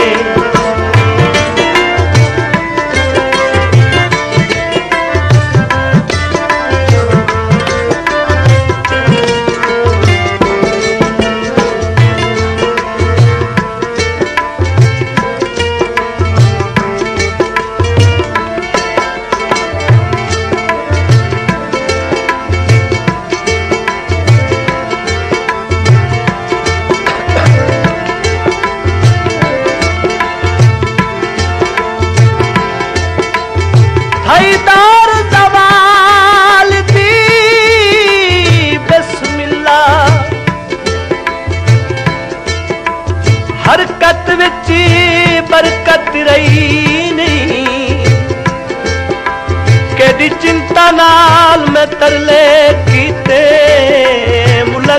हैदार जवाल दी बिस्मिल्लाह हरकत विच बरकत रही नहीं केडी चिंता नाल मैं तरले की